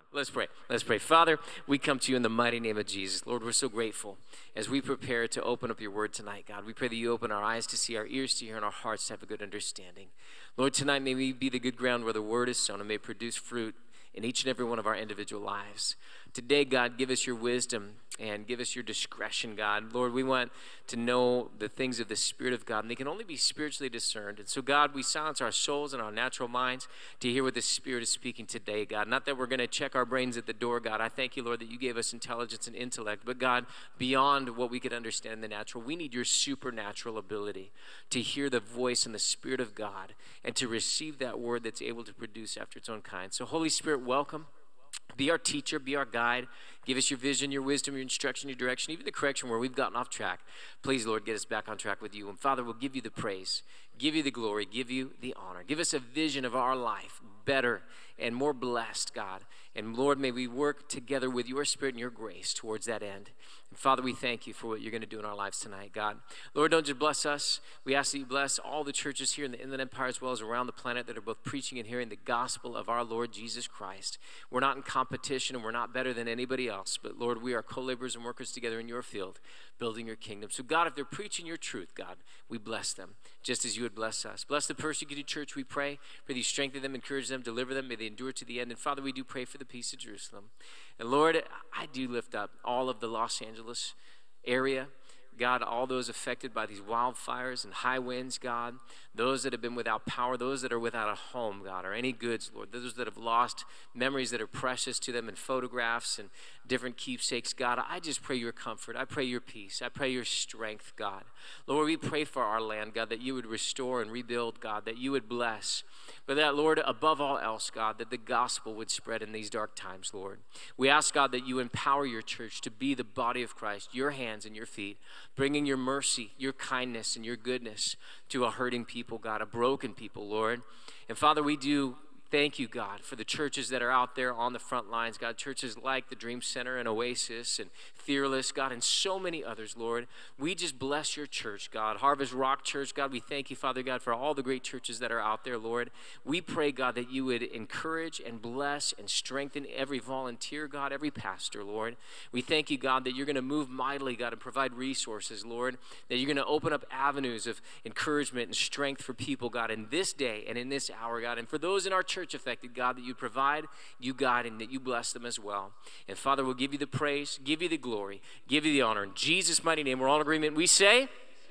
Let's pray. Let's pray. Father, we come to you in the mighty name of Jesus. Lord, we're so grateful as we prepare to open up your word tonight, God. We pray that you open our eyes to see, our ears to hear, and our hearts to have a good understanding. Lord, tonight may we be the good ground where the word is sown and may produce fruit in each and every one of our individual lives. Today, God, give us your wisdom and give us your discretion, God. Lord, we want to know the things of the Spirit of God, and they can only be spiritually discerned. And so, God, we silence our souls and our natural minds to hear what the Spirit is speaking today, God. Not that we're going to check our brains at the door, God. I thank you, Lord, that you gave us intelligence and intellect. But, God, beyond what we could understand in the natural, we need your supernatural ability to hear the voice and the Spirit of God and to receive that word that's able to produce after its own kind. So, Holy Spirit, welcome. Be our teacher, be our guide. Give us your vision, your wisdom, your instruction, your direction, even the correction where we've gotten off track. Please, Lord, get us back on track with you. And Father, we'll give you the praise, give you the glory, give you the honor. Give us a vision of our life better and more blessed, God. And Lord, may we work together with your Spirit and your grace towards that end. And Father, we thank you for what you're going to do in our lives tonight, God. Lord, don't just bless us. We ask that you bless all the churches here in the Inland Empire as well as around the planet that are both preaching and hearing the gospel of our Lord Jesus Christ. We're not in competition and we're not better than anybody else, but Lord, we are co-laborers and workers together in your field, building your kingdom. So God, if they're preaching your truth, God, we bless them just as you would bless us. Bless the persecuted church, we pray. Pray that you strengthen them, encourage them, deliver them. May they endure to the end. And Father, we do pray for the peace of Jerusalem. And Lord, I do lift up all of the Los Angeles area. God, all those affected by these wildfires and high winds, God, those that have been without power, those that are without a home, God, or any goods, Lord, those that have lost memories that are precious to them and photographs and different keepsakes, God, I just pray your comfort. I pray your peace. I pray your strength, God. Lord, we pray for our land, God, that you would restore and rebuild, God, that you would bless. But that, Lord, above all else, God, that the gospel would spread in these dark times, Lord. We ask, God, that you empower your church to be the body of Christ, your hands and your feet, bringing your mercy, your kindness, and your goodness to a hurting people, God, a broken people, Lord. And Father, we do thank you, God, for the churches that are out there on the front lines, God, churches like the Dream Center and Oasis and Fearless, God, and so many others, Lord. We just bless your church, God. Harvest Rock Church, God, we thank you, Father God, for all the great churches that are out there, Lord. We pray, God, that you would encourage and bless and strengthen every volunteer, God, every pastor, Lord. We thank you, God, that you're going to move mightily, God, and provide resources, Lord, that you're going to open up avenues of encouragement and strength for people, God, in this day and in this hour, God, and for those in our church affected, God, that you provide, you guide, and that you bless them as well. And Father, we'll give you the praise, give you the glory, give you the honor. In Jesus' mighty name, we're all in agreement. We say,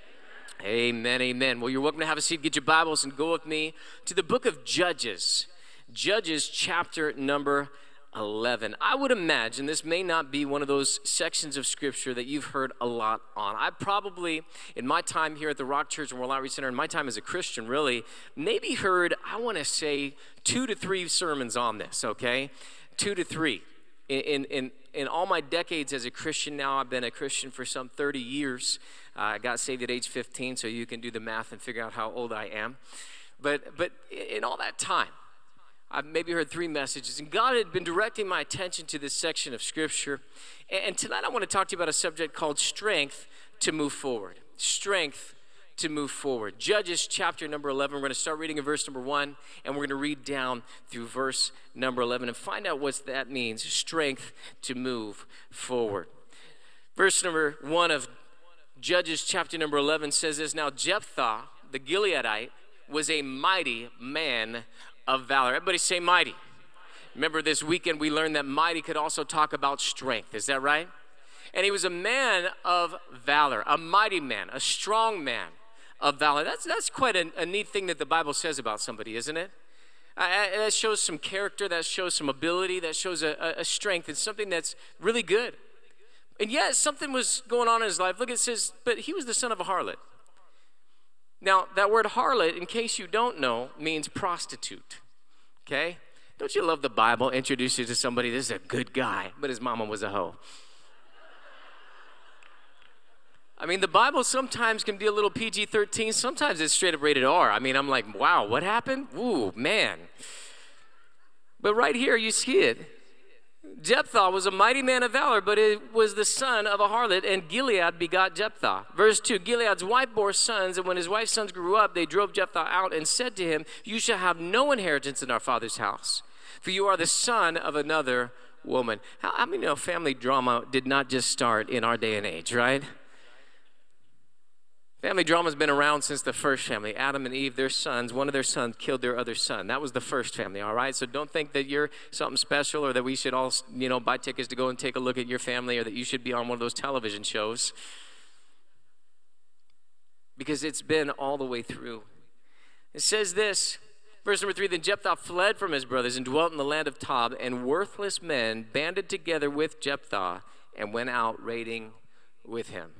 amen, amen. Well, you're welcome to have a seat, get your Bibles, and go with me to the book of Judges. Judges chapter number 11. I would imagine this may not be one of those sections of scripture that you've heard a lot on. I probably, in my time here at the Rock Church and World Outreach Center, in my time as a Christian, really, maybe heard, I want to say, 2 to 3 sermons on this, okay? 2 to 3. In all my decades as a Christian now, I've been a Christian for some 30 years. I got saved at age 15, so you can do the math and figure out how old I am. But in all that time, I've maybe heard 3 messages, and God had been directing my attention to this section of Scripture. And tonight I want to talk to you about a subject called strength to move forward. Strength to move forward. Judges chapter number 11. We're going to start reading in verse number 1, and we're going to read down through verse number 11 and find out what that means, strength to move forward. Verse number 1 of Judges chapter number 11 says this, Now Jephthah, the Gileadite, was a mighty man of valor. Everybody say mighty. Remember this weekend we learned that mighty could also talk about strength. Is that right? And he was a man of valor, a mighty man, a strong man of valor. That's quite a neat thing that the Bible says about somebody, isn't it? That shows some character, that shows some ability, that shows a strength. It's something that's really good. And yet something was going on in his life. Look, it says, but he was the son of a harlot. Now, that word harlot, in case you don't know, means prostitute, okay? Don't you love the Bible? Introduce you to somebody, this is a good guy, but his mama was a hoe. I mean, the Bible sometimes can be a little PG-13. Sometimes it's straight up rated R. I mean, I'm like, wow, what happened? Ooh, man. But right here, you see it. Jephthah was a mighty man of valor, but it was the son of a harlot, and Gilead begot Jephthah. Verse 2, Gilead's wife bore sons, and when his wife's sons grew up, they drove Jephthah out and said to him, You shall have no inheritance in our father's house, for you are the son of another woman. How many know family drama did not just start in our day and age, right? Family drama's been around since the first family. Adam and Eve, their sons, one of their sons killed their other son. That was the first family, all right? So don't think that you're something special or that we should all, buy tickets to go and take a look at your family or that you should be on one of those television shows. Because it's been all the way through. It says this, verse number 3, then Jephthah fled from his brothers and dwelt in the land of Tob, and worthless men banded together with Jephthah and went out raiding with him.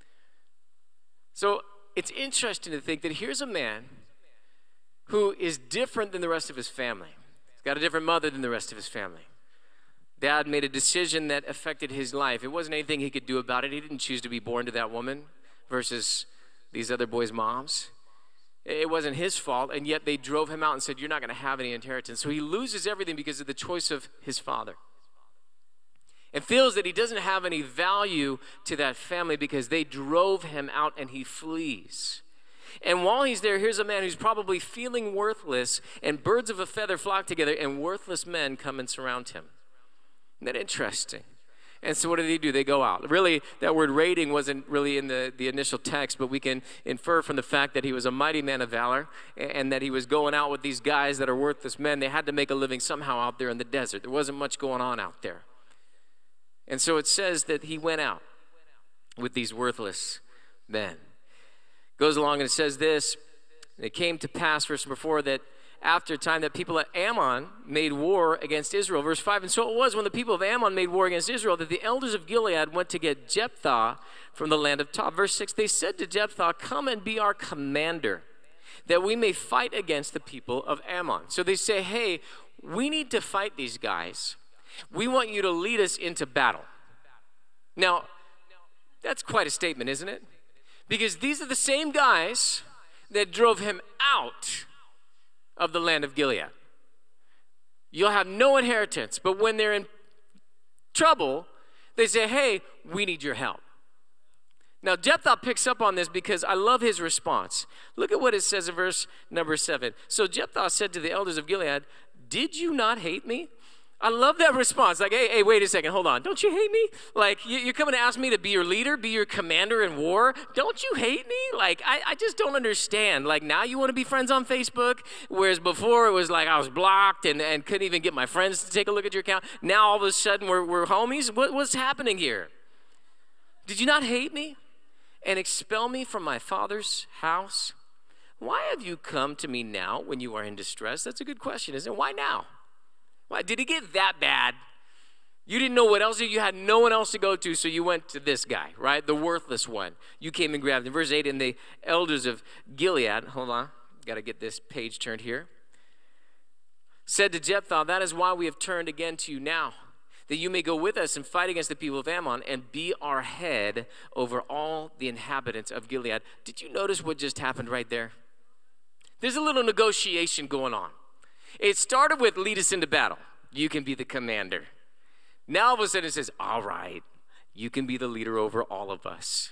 So it's interesting to think that here's a man who is different than the rest of his family. He's got a different mother than the rest of his family. Dad made a decision that affected his life. It wasn't anything he could do about it. He didn't choose to be born to that woman versus these other boys' moms. It wasn't his fault, and yet they drove him out and said, you're not going to have any inheritance. So he loses everything because of the choice of his father. And feels that he doesn't have any value to that family because they drove him out and he flees. And while he's there, here's a man who's probably feeling worthless, and birds of a feather flock together, and worthless men come and surround him. Isn't that interesting? And so what do? They go out. Really, that word raiding wasn't really in the initial text, but we can infer from the fact that he was a mighty man of valor and that he was going out with these guys that are worthless men. They had to make a living somehow out there in the desert. There wasn't much going on out there. And so it says that he went out with these worthless men. Goes along and it says this, it came to pass, verse number 4, that after a time that people at Ammon made war against Israel. Verse 5, and so it was when the people of Ammon made war against Israel that the elders of Gilead went to get Jephthah from the land of Tob. Verse 6, they said to Jephthah, come and be our commander, that we may fight against the people of Ammon. So they say, hey, we need to fight these guys. We want you to lead us into battle. Now, that's quite a statement, isn't it? Because these are the same guys that drove him out of the land of Gilead. You'll have no inheritance, but when they're in trouble, they say, hey, we need your help. Now, Jephthah picks up on this because I love his response. Look at what it says in verse number 7. So Jephthah said to the elders of Gilead, did you not hate me? I love that response. Like, hey, wait a second, hold on. Don't you hate me? Like, you're coming to ask me to be your leader, be your commander in war? Don't you hate me? Like, I just don't understand. Like, now you want to be friends on Facebook, whereas before it was like I was blocked and couldn't even get my friends to take a look at your account. Now all of a sudden we're homies? What's happening here? Did you not hate me and expel me from my father's house? Why have you come to me now when you are in distress? That's a good question, isn't it? Why now? Why, did it get that bad? You didn't know what else, you had no one else to go to, so you went to this guy, right? The worthless one. You came and grabbed him. Verse 8, and the elders of Gilead, hold on, got to get this page turned here, said to Jephthah, that is why we have turned again to you now, that you may go with us and fight against the people of Ammon and be our head over all the inhabitants of Gilead. Did you notice what just happened right there? There's a little negotiation going on. It started with lead us into battle. You can be the commander. Now all of a sudden it says, all right, you can be the leader over all of us.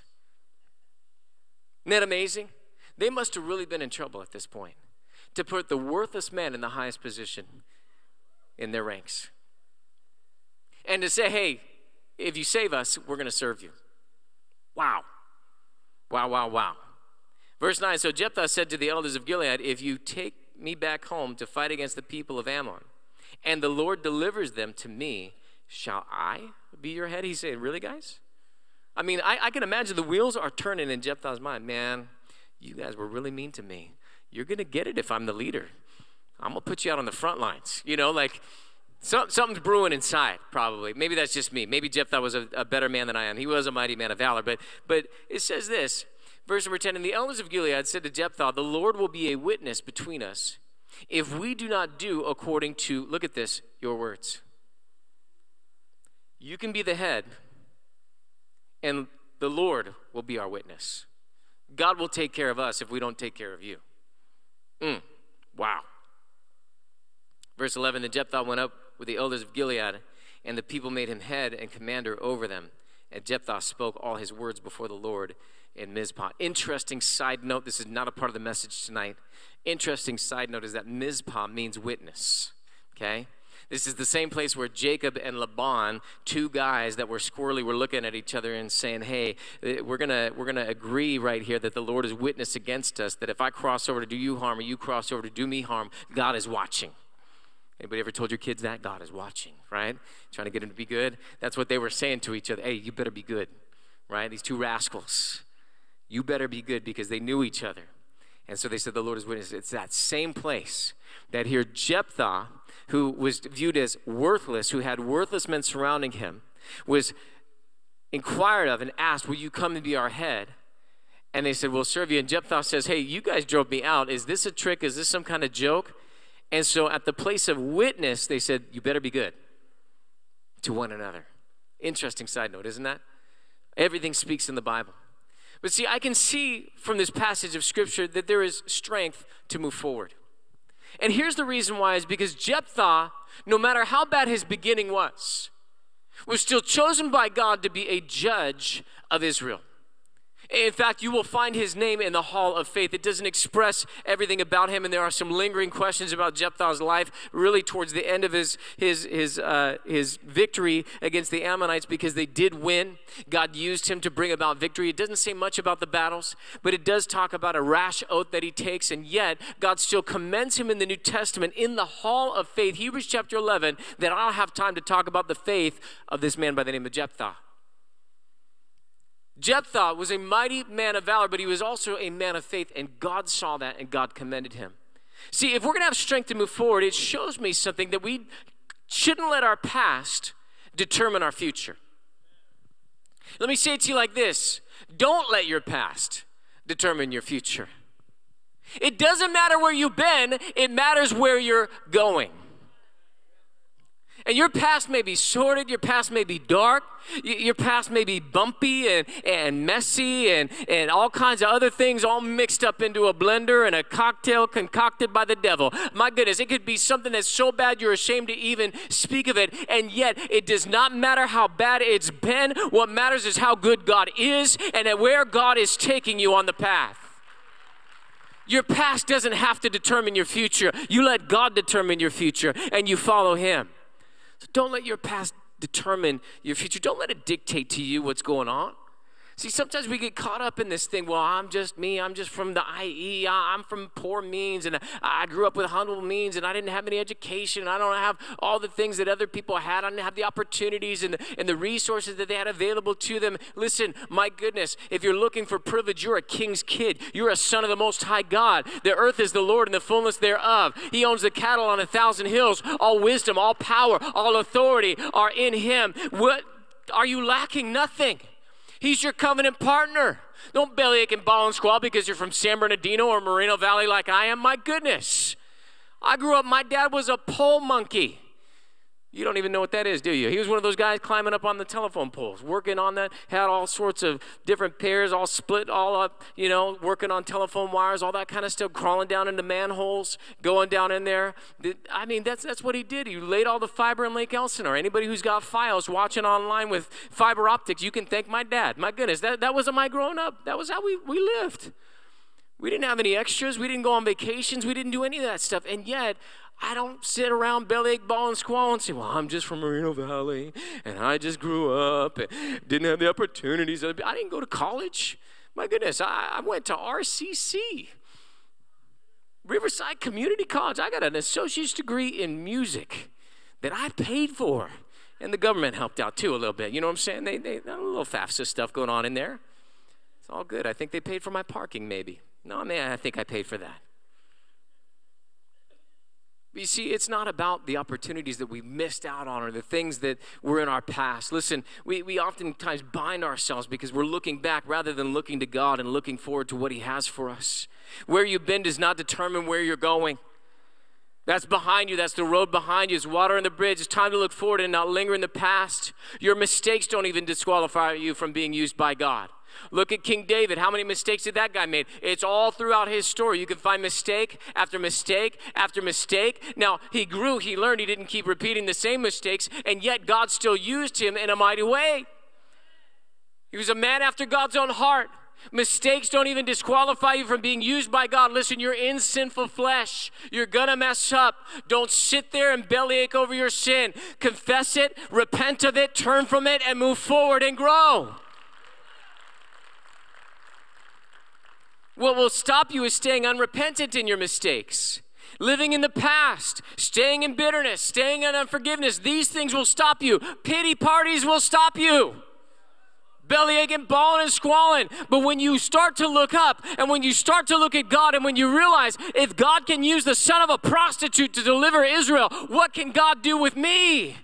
Isn't that amazing? They must have really been in trouble at this point to put the worthless man in the highest position in their ranks. And to say, hey, if you save us, we're going to serve you. Wow. Wow, wow, wow. Verse 9, so Jephthah said to the elders of Gilead, if you take me back home to fight against the people of Ammon, and the Lord delivers them to me, shall I be your head? He's saying, really, guys? I mean, I can imagine the wheels are turning in Jephthah's mind. Man, you guys were really mean to me. You're going to get it if I'm the leader. I'm going to put you out on the front lines. You know, like something's brewing inside, probably. Maybe that's just me. Maybe Jephthah was a better man than I am. He was a mighty man of valor. But it says this, verse number 10, and the elders of Gilead said to Jephthah, the Lord will be a witness between us if we do not do according to, look at this, your words. You can be the head, and the Lord will be our witness. God will take care of us if we don't take care of you. Wow. Verse 11, then Jephthah went up with the elders of Gilead, and the people made him head and commander over them. And Jephthah spoke all his words before the Lord in Mizpah. Interesting side note, this is not a part of the message tonight. Interesting side note is that Mizpah means witness, okay? This is the same place where Jacob and Laban, two guys that were squirrely, were looking at each other and saying, hey, we're gonna agree right here that the Lord is witness against us, that if I cross over to do you harm or you cross over to do me harm, God is watching. Anybody ever told your kids that? God is watching, right? Trying to get them to be good. That's what they were saying to each other. Hey, you better be good, right? These two rascals. You better be good, because they knew each other. And so they said, the Lord is witness. It's that same place that here Jephthah, who was viewed as worthless, who had worthless men surrounding him, was inquired of and asked, will you come and be our head? And they said, we'll serve you. And Jephthah says, hey, you guys drove me out. Is this a trick? Is this some kind of joke? And so at the place of witness, they said, you better be good to one another. Interesting side note, isn't that? Everything speaks in the Bible. But see, I can see from this passage of Scripture that there is strength to move forward. And here's the reason why, is because Jephthah, no matter how bad his beginning was still chosen by God to be a judge of Israel. In fact, you will find his name in the Hall of Faith. It doesn't express everything about him, and there are some lingering questions about Jephthah's life really towards the end of his victory against the Ammonites, because they did win. God used him to bring about victory. It doesn't say much about the battles, but it does talk about a rash oath that he takes, and yet God still commends him in the New Testament in the Hall of Faith. Hebrews chapter 11, that I don't have time to talk about the faith of this man by the name of Jephthah. Jephthah was a mighty man of valor, but he was also a man of faith, and God saw that, and God commended him. See, if we're going to have strength to move forward, it shows me something, that we shouldn't let our past determine our future. Let me say it to you like this. Don't let your past determine your future. It doesn't matter where you've been, it matters where you're going. And your past may be sordid, your past may be dark, your past may be bumpy and messy and all kinds of other things all mixed up into a blender and a cocktail concocted by the devil. My goodness, it could be something that's so bad you're ashamed to even speak of it, and yet it does not matter how bad it's been. What matters is how good God is and where God is taking you on the path. Your past doesn't have to determine your future. You let God determine your future, and you follow him. So don't let your past determine your future. Don't let it dictate to you what's going on. See, sometimes we get caught up in this thing, well, I'm just me, I'm just from the IE, I'm from poor means, and I grew up with humble means, and I didn't have any education, and I don't have all the things that other people had. I didn't have the opportunities and the resources that they had available to them. Listen, my goodness, if you're looking for privilege, you're a king's kid. You're a son of the Most High God. The earth is the Lord and the fullness thereof. He owns the cattle on 1,000 hills. All wisdom, all power, all authority are in him. What are you lacking? Nothing. He's your covenant partner. Don't bellyache and bawl and squall because you're from San Bernardino or Moreno Valley like I am. My goodness. I grew up, my dad was a pole monkey. You don't even know what that is, do you? He was one of those guys climbing up on the telephone poles, working on that, had all sorts of different pairs, all split, all up, working on telephone wires, all that kind of stuff, crawling down into manholes, going down in there. I mean, that's what he did. He laid all the fiber in Lake Elsinore. Anybody who's got files watching online with fiber optics, you can thank my dad. My goodness, that wasn't my growing up. That was how we lived. We didn't have any extras. We didn't go on vacations. We didn't do any of that stuff. And yet, I don't sit around bellyache, ball, and squall and say, well, I'm just from Moreno Valley, and I just grew up and didn't have the opportunities. I didn't go to college. My goodness, I went to RCC, Riverside Community College. I got an associate's degree in music that I paid for, and the government helped out too a little bit. You know what I'm saying? They had a little FAFSA stuff going on in there. It's all good. I think they paid for my parking maybe. No, I think I paid for that. But you see, it's not about the opportunities that we missed out on or the things that were in our past. Listen, we oftentimes bind ourselves because we're looking back rather than looking to God and looking forward to what he has for us. Where you've been does not determine where you're going. That's behind you. That's the road behind you. It's water on the bridge. It's time to look forward and not linger in the past. Your mistakes don't even disqualify you from being used by God. Look at King David. How many mistakes did that guy make? It's all throughout his story. You can find mistake after mistake after mistake. Now, he grew, he learned, he didn't keep repeating the same mistakes, and yet God still used him in a mighty way. He was a man after God's own heart. Mistakes don't even disqualify you from being used by God. Listen, you're in sinful flesh. You're going to mess up. Don't sit there and bellyache over your sin. Confess it, repent of it, turn from it, and move forward and grow. What will stop you is staying unrepentant in your mistakes. Living in the past, staying in bitterness, staying in unforgiveness. These things will stop you. Pity parties will stop you. Bellyaching, bawling, and squalling. But when you start to look up, and when you start to look at God, and when you realize if God can use the son of a prostitute to deliver Israel, what can God do with me?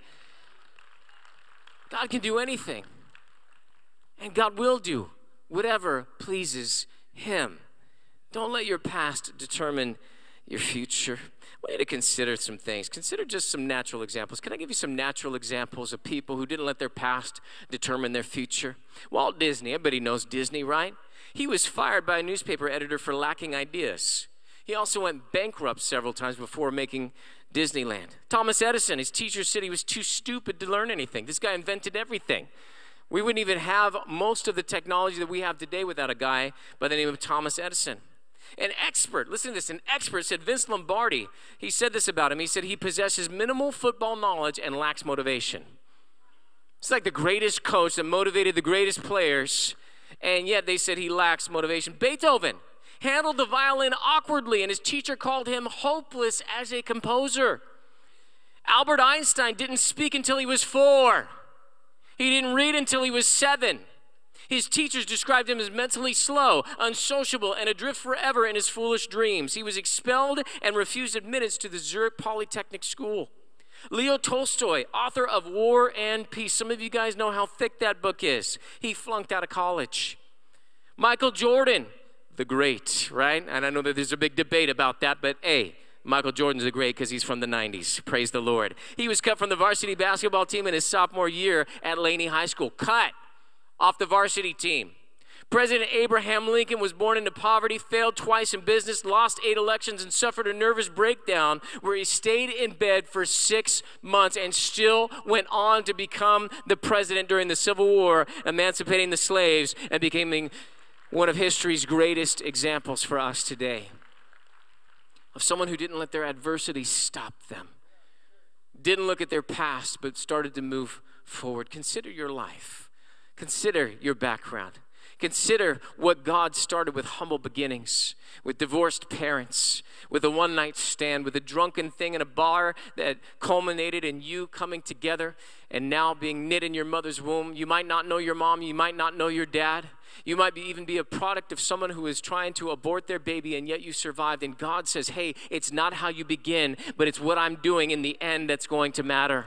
God can do anything. And God will do whatever pleases Him. Don't let your past determine your future. I want you to consider some things. Consider just some natural examples. Can I give you some natural examples of people who didn't let their past determine their future? Walt Disney, everybody knows Disney, right? He was fired by a newspaper editor for lacking ideas. He also went bankrupt several times before making Disneyland. Thomas Edison, his teacher said he was too stupid to learn anything. This guy invented everything. We wouldn't even have most of the technology that we have today without a guy by the name of Thomas Edison. An expert, listen to this, an expert said Vince Lombardi, he said this about him. He said he possesses minimal football knowledge and lacks motivation. It's like the greatest coach that motivated the greatest players, and yet they said he lacks motivation. Beethoven handled the violin awkwardly, and his teacher called him hopeless as a composer. Albert Einstein didn't speak until he was 4. He didn't read until he was 7. His teachers described him as mentally slow, unsociable, and adrift forever in his foolish dreams. He was expelled and refused admittance to the Zurich Polytechnic School. Leo Tolstoy, author of War and Peace. Some of you guys know how thick that book is. He flunked out of college. Michael Jordan, the great, right? And I know that there's a big debate about that, but hey, Michael Jordan's the great because he's from the 90s. Praise the Lord. He was cut from the varsity basketball team in his sophomore year at Laney High School. Cut off the varsity team. President Abraham Lincoln was born into poverty, failed twice in business, lost 8 elections, and suffered a nervous breakdown where he stayed in bed for 6 months and still went on to become the president during the Civil War, emancipating the slaves and becoming one of history's greatest examples for us today. Of someone who didn't let their adversity stop them, didn't look at their past, but started to move forward. Consider your life. Consider your background. Consider what God started with humble beginnings, with divorced parents, with a one-night stand, with a drunken thing in a bar that culminated in you coming together and now being knit in your mother's womb. You might not know your mom. You might not know your dad. You might even be a product of someone who is trying to abort their baby, and yet you survived. And God says, hey, it's not how you begin, but it's what I'm doing in the end that's going to matter.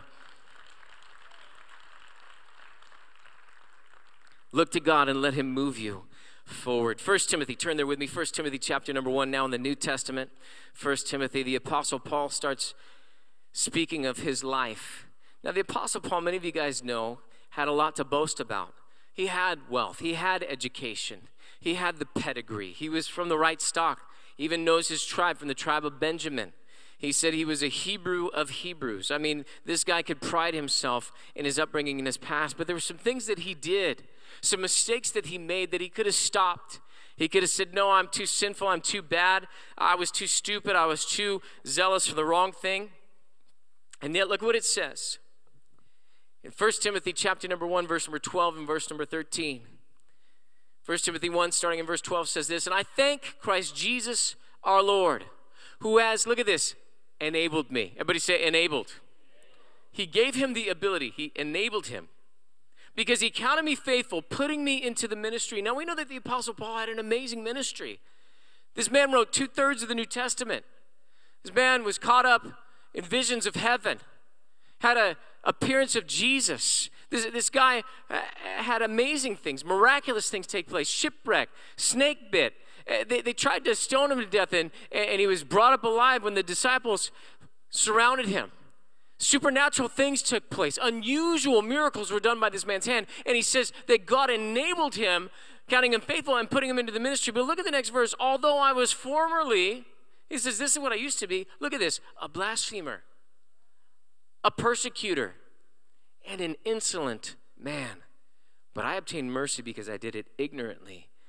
Look to God and let Him move you forward. 1 Timothy, turn there with me. 1 Timothy chapter number 1, now in the New Testament. 1 Timothy, the Apostle Paul starts speaking of his life. Now, the Apostle Paul, many of you guys know, had a lot to boast about. He had wealth. He had education. He had the pedigree. He was from the right stock. He even knows his tribe, from the tribe of Benjamin. He said he was a Hebrew of Hebrews. I mean, this guy could pride himself in his upbringing in his past, but there were some things that he did, some mistakes that he made that he could have stopped. He could have said, no, I'm too sinful, I'm too bad, I was too stupid, I was too zealous for the wrong thing. And yet, look what it says. In 1 Timothy chapter number 1, verse number 12 and verse number 13. 1 Timothy 1, starting in verse 12, says this, and I thank Christ Jesus our Lord, who has, look at this, enabled me. Everybody say enabled. He gave him the ability. He enabled him because he counted me faithful, putting me into the ministry. Now we know that the Apostle Paul had an amazing ministry. This man wrote 2/3 of the New Testament. This man was caught up in visions of heaven, had an appearance of Jesus. This guy had amazing things, miraculous things take place, shipwreck, snake bit. They tried to stone him to death, and he was brought up alive when the disciples surrounded him. Supernatural things took place. Unusual miracles were done by this man's hand. And he says that God enabled him, counting him faithful and putting him into the ministry. But look at the next verse. Although I was formerly, he says, this is what I used to be. Look at this, a blasphemer, a persecutor, and an insolent man. But I obtained mercy because I did it ignorantly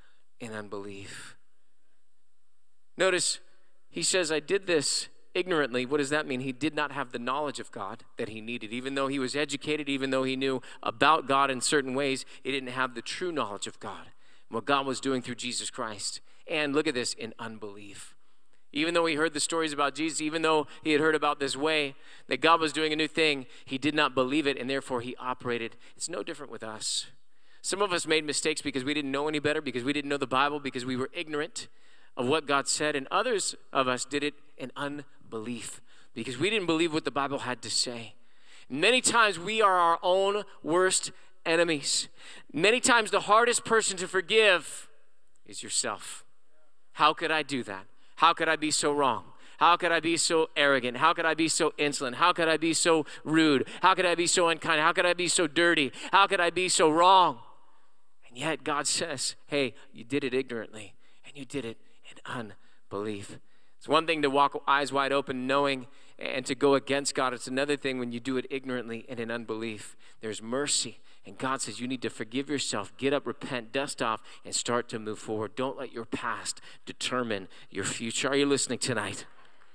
in unbelief. Notice, he says, I did this ignorantly. What does that mean? He did not have the knowledge of God that he needed. Even though he was educated, even though he knew about God in certain ways, he didn't have the true knowledge of God, what God was doing through Jesus Christ. And look at this, in unbelief. Even though he heard the stories about Jesus, even though he had heard about this way, that God was doing a new thing, he did not believe it, and therefore he operated. It's no different with us. Some of us made mistakes because we didn't know any better, because we didn't know the Bible, because we were ignorant of what God said, and others of us did it in unbelief because we didn't believe what the Bible had to say. Many times we are our own worst enemies. Many times the hardest person to forgive is yourself. How could I do that? How could I be so wrong? How could I be so arrogant? How could I be so insolent? How could I be so rude? How could I be so unkind? How could I be so dirty? How could I be so wrong? And yet God says, hey, you did it ignorantly, and you did it in unbelief. It's one thing to walk eyes wide open knowing and to go against God. It's another thing when you do it ignorantly and in unbelief. There's mercy, and God says you need to forgive yourself, get up, repent, dust off, and start to move forward. Don't let your past determine your future. Are you listening tonight?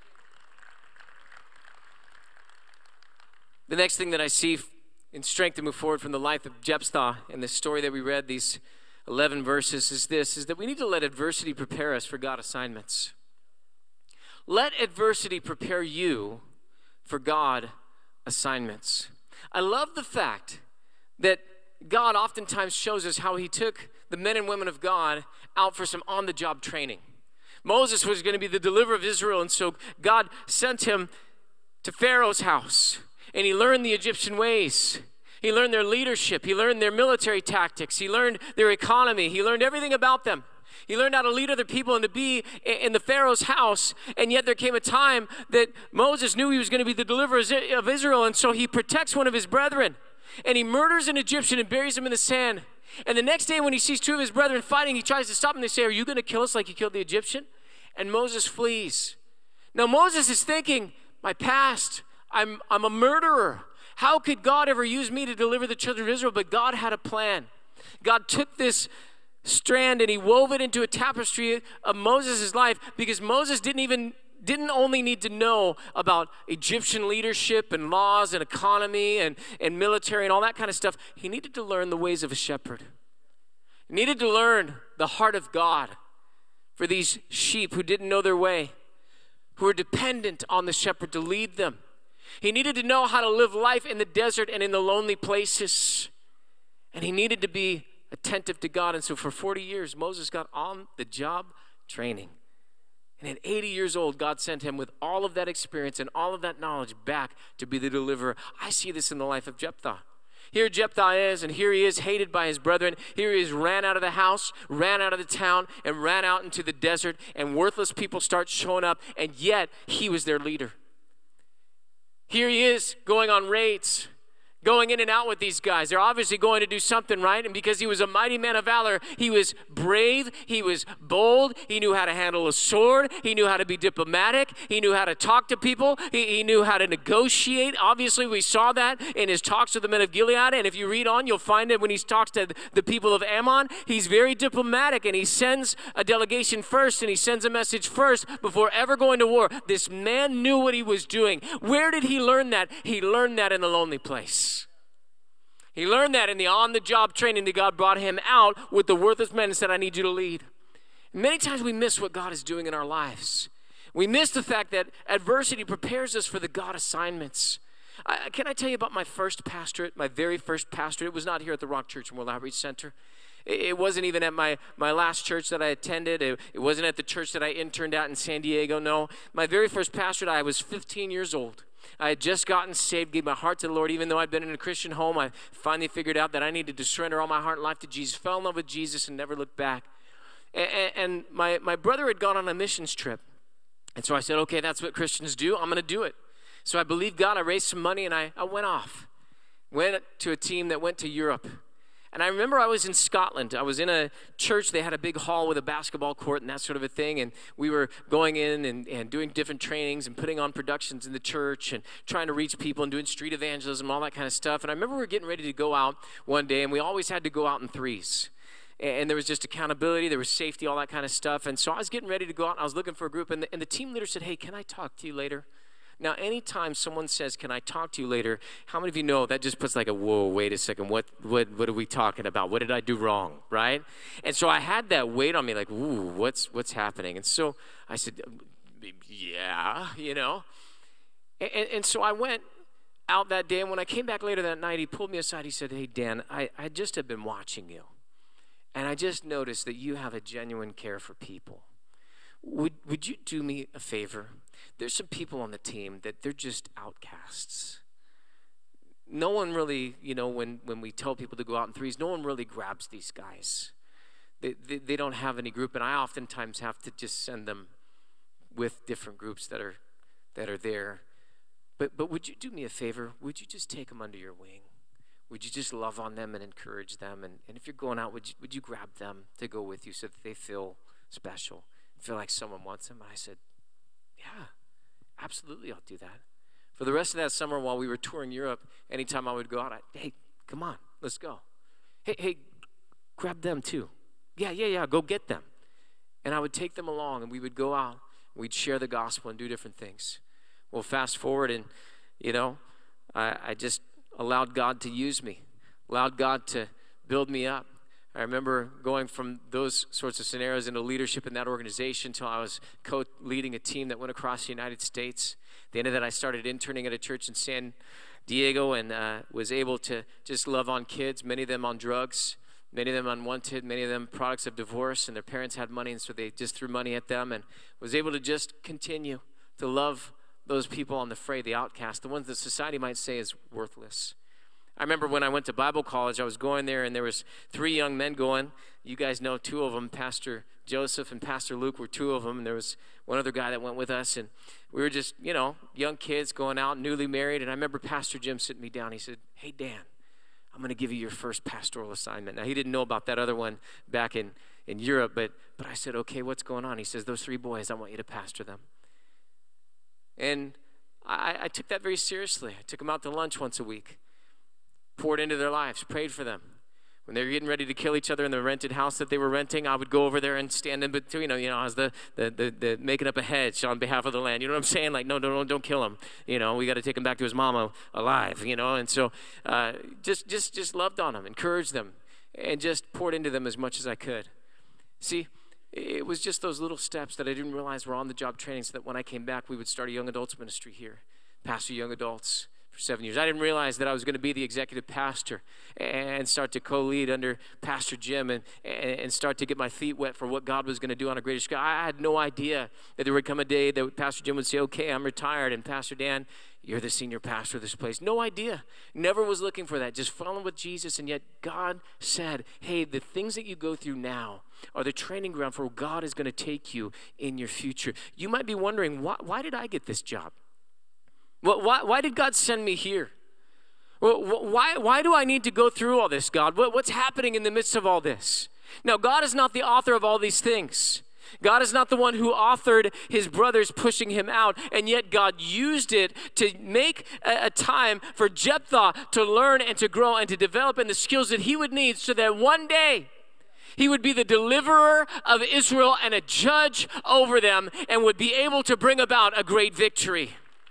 The next thing that I see in strength to move forward from the life of Jephthah in the story that we read, these 11 verses, is that we need to let adversity prepare us for God assignments. Let adversity prepare you for God assignments. I love the fact that God oftentimes shows us how he took the men and women of God out for some on-the-job training. Moses was going to be the deliverer of Israel, and so God sent him to Pharaoh's house, and he learned the Egyptian ways. He learned their leadership. He learned their military tactics. He learned their economy. He learned everything about them. He learned how to lead other people and to be in the Pharaoh's house. And yet there came a time that Moses knew he was going to be the deliverer of Israel. And so he protects one of his brethren. And he murders an Egyptian and buries him in the sand. And the next day when he sees two of his brethren fighting, he tries to stop them. They say, are you going to kill us like you killed the Egyptian? And Moses flees. Now Moses is thinking, my past, I'm a murderer. How could God ever use me to deliver the children of Israel? But God had a plan. God took this strand and he wove it into a tapestry of Moses' life, because Moses didn't only need to know about Egyptian leadership and laws and economy and military and all that kind of stuff. He needed to learn the ways of a shepherd. He needed to learn the heart of God for these sheep who didn't know their way, who were dependent on the shepherd to lead them. He needed to know how to live life in the desert and in the lonely places. And he needed to be attentive to God. And so for 40 years, Moses got on the job training. And at 80 years old, God sent him with all of that experience and all of that knowledge back to be the deliverer. I see this in the life of Jephthah. Here Jephthah is, and here he is, hated by his brethren. Here he is, ran out of the house, ran out of the town, and ran out into the desert, and worthless people start showing up, and yet he was their leader. Here he is going on raids, going in and out with these guys. They're obviously going to do something, right? And because he was a mighty man of valor, he was brave, he was bold, he knew how to handle a sword, he knew how to be diplomatic, he knew how to talk to people, he knew how to negotiate. Obviously, we saw that in his talks with the men of Gilead, and if you read on, you'll find that when he talks to the people of Ammon, he's very diplomatic, and he sends a delegation first, and he sends a message first before ever going to war. This man knew what he was doing. Where did he learn that? He learned that in the lonely place. He learned that in the on-the-job training that God brought him out with the worthless men and said, I need you to lead. Many times we miss what God is doing in our lives. We miss the fact that adversity prepares us for the God assignments. Can I tell you about my first pastorate, my very first pastorate? It was not here at the Rock Church and World Outreach Center. It wasn't even at my last church that I attended. It wasn't at the church that I interned at in San Diego. No, my very first pastorate, I was 15 years old. I had just gotten saved, gave my heart to the Lord. Even though I'd been in a Christian home, I finally figured out that I needed to surrender all my heart and life to Jesus, fell in love with Jesus, and never looked back. And my brother had gone on a missions trip. And so I said, okay, that's what Christians do. I'm going to do it. So I believed God. I raised some money, and I went off. Went to a team that went to Europe. And I remember I was in Scotland. I was in a church. They had a big hall with a basketball court and that sort of a thing. And we were going in and doing different trainings and putting on productions in the church and trying to reach people and doing street evangelism, all that kind of stuff. And I remember we were getting ready to go out one day, and we always had to go out in threes. And there was just accountability, there was safety, all that kind of stuff. And so I was getting ready to go out, and I was looking for a group, and the team leader said, hey, can I talk to you later? Now, anytime someone says, can I talk to you later, how many of you know that just puts like a, whoa, wait a second, what are we talking about? What did I do wrong, right? And so I had that weight on me, like, ooh, what's happening? And so I said, yeah, you know. And so I went out that day, and when I came back later that night, he pulled me aside. He said, hey, Dan, I just have been watching you, and I just noticed that you have a genuine care for people. Would you do me a favor? There's some people on the team that they're just outcasts. No one really, you know, when we tell people to go out in threes, no one really grabs these guys. They don't have any group, and I oftentimes have to just send them with different groups that are there. But would you do me a favor? Would you just take them under your wing? Would you just love on them and encourage them? And if you're going out, would you grab them to go with you so that they feel special, feel like someone wants them? And I said, yeah, absolutely, I'll do that. For the rest of that summer while we were touring Europe, anytime I would go out, hey, come on, let's go. Hey, grab them too. Yeah, go get them. And I would take them along, and we would go out, we'd share the gospel and do different things. Well, fast forward, and, you know, I just allowed God to use me, allowed God to build me up. I remember going from those sorts of scenarios into leadership in that organization until I was leading a team that went across the United States. At the end of that, I started interning at a church in San Diego and was able to just love on kids, many of them on drugs, many of them unwanted, many of them products of divorce, and their parents had money, and so they just threw money at them, and was able to just continue to love those people on the fray, the outcast, the ones that society might say is worthless. I remember when I went to Bible college, I was going there, and there was 3 young men going. You guys know 2 of them, Pastor Joseph and Pastor Luke were 2 of them, and there was one other guy that went with us, and we were just, you know, young kids going out, newly married, and I remember Pastor Jim sitting me down. He said, hey, Dan, I'm going to give you your first pastoral assignment. Now, he didn't know about that other one back in Europe, but I said, okay, what's going on? He says, those 3 boys, I want you to pastor them. And I took that very seriously. I took them out to lunch once a week, poured into their lives, prayed for them. When they were getting ready to kill each other in the rented house that they were renting, I would go over there and stand in between, you know, as the making up a hedge on behalf of the land. You know what I'm saying? Like, no, don't kill him. You know, we got to take him back to his mama alive, you know. And so just loved on them, encouraged them, and just poured into them as much as I could. See, it was just those little steps that I didn't realize were on the job training, so that when I came back, we would start a young adults ministry here, pastor young adults for 7 years. I didn't realize that I was going to be the executive pastor and start to co-lead under Pastor Jim and start to get my feet wet for what God was going to do on a greater scale. I had no idea that there would come a day that Pastor Jim would say, okay, I'm retired, and Pastor Dan, you're the senior pastor of this place. No idea. Never was looking for that. Just following with Jesus, and yet God said, hey, the things that you go through now are the training ground for where God is going to take you in your future. You might be wondering, why did I get this job? Why did God send me here? Why do I need to go through all this, God? What's happening in the midst of all this? Now, God is not the author of all these things. God is not the one who authored his brothers pushing him out, and yet God used it to make a time for Jephthah to learn and to grow and to develop in the skills that he would need so that one day he would be the deliverer of Israel and a judge over them and would be able to bring about a great victory.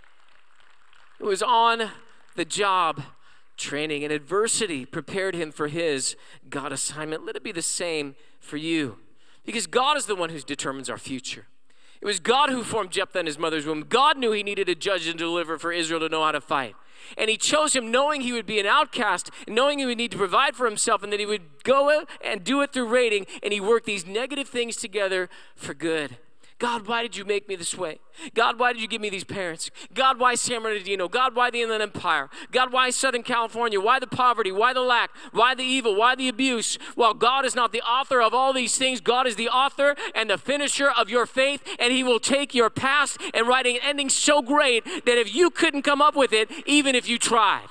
It was on the job training, and adversity prepared him for his God assignment. Let it be the same for you. Because God is the one who determines our future. It was God who formed Jephthah in his mother's womb. God knew he needed a judge and deliverer for Israel to know how to fight. And he chose him knowing he would be an outcast, knowing he would need to provide for himself, and that he would go and do it through raiding, and he worked these negative things together for good. God, why did you make me this way? God, why did you give me these parents? God, why San Bernardino? God, why the Inland Empire? God, why Southern California? Why the poverty? Why the lack? Why the evil? Why the abuse? Well, God is not the author of all these things. God is the author and the finisher of your faith, and he will take your past and write an ending so great that if you couldn't come up with it, even if you tried.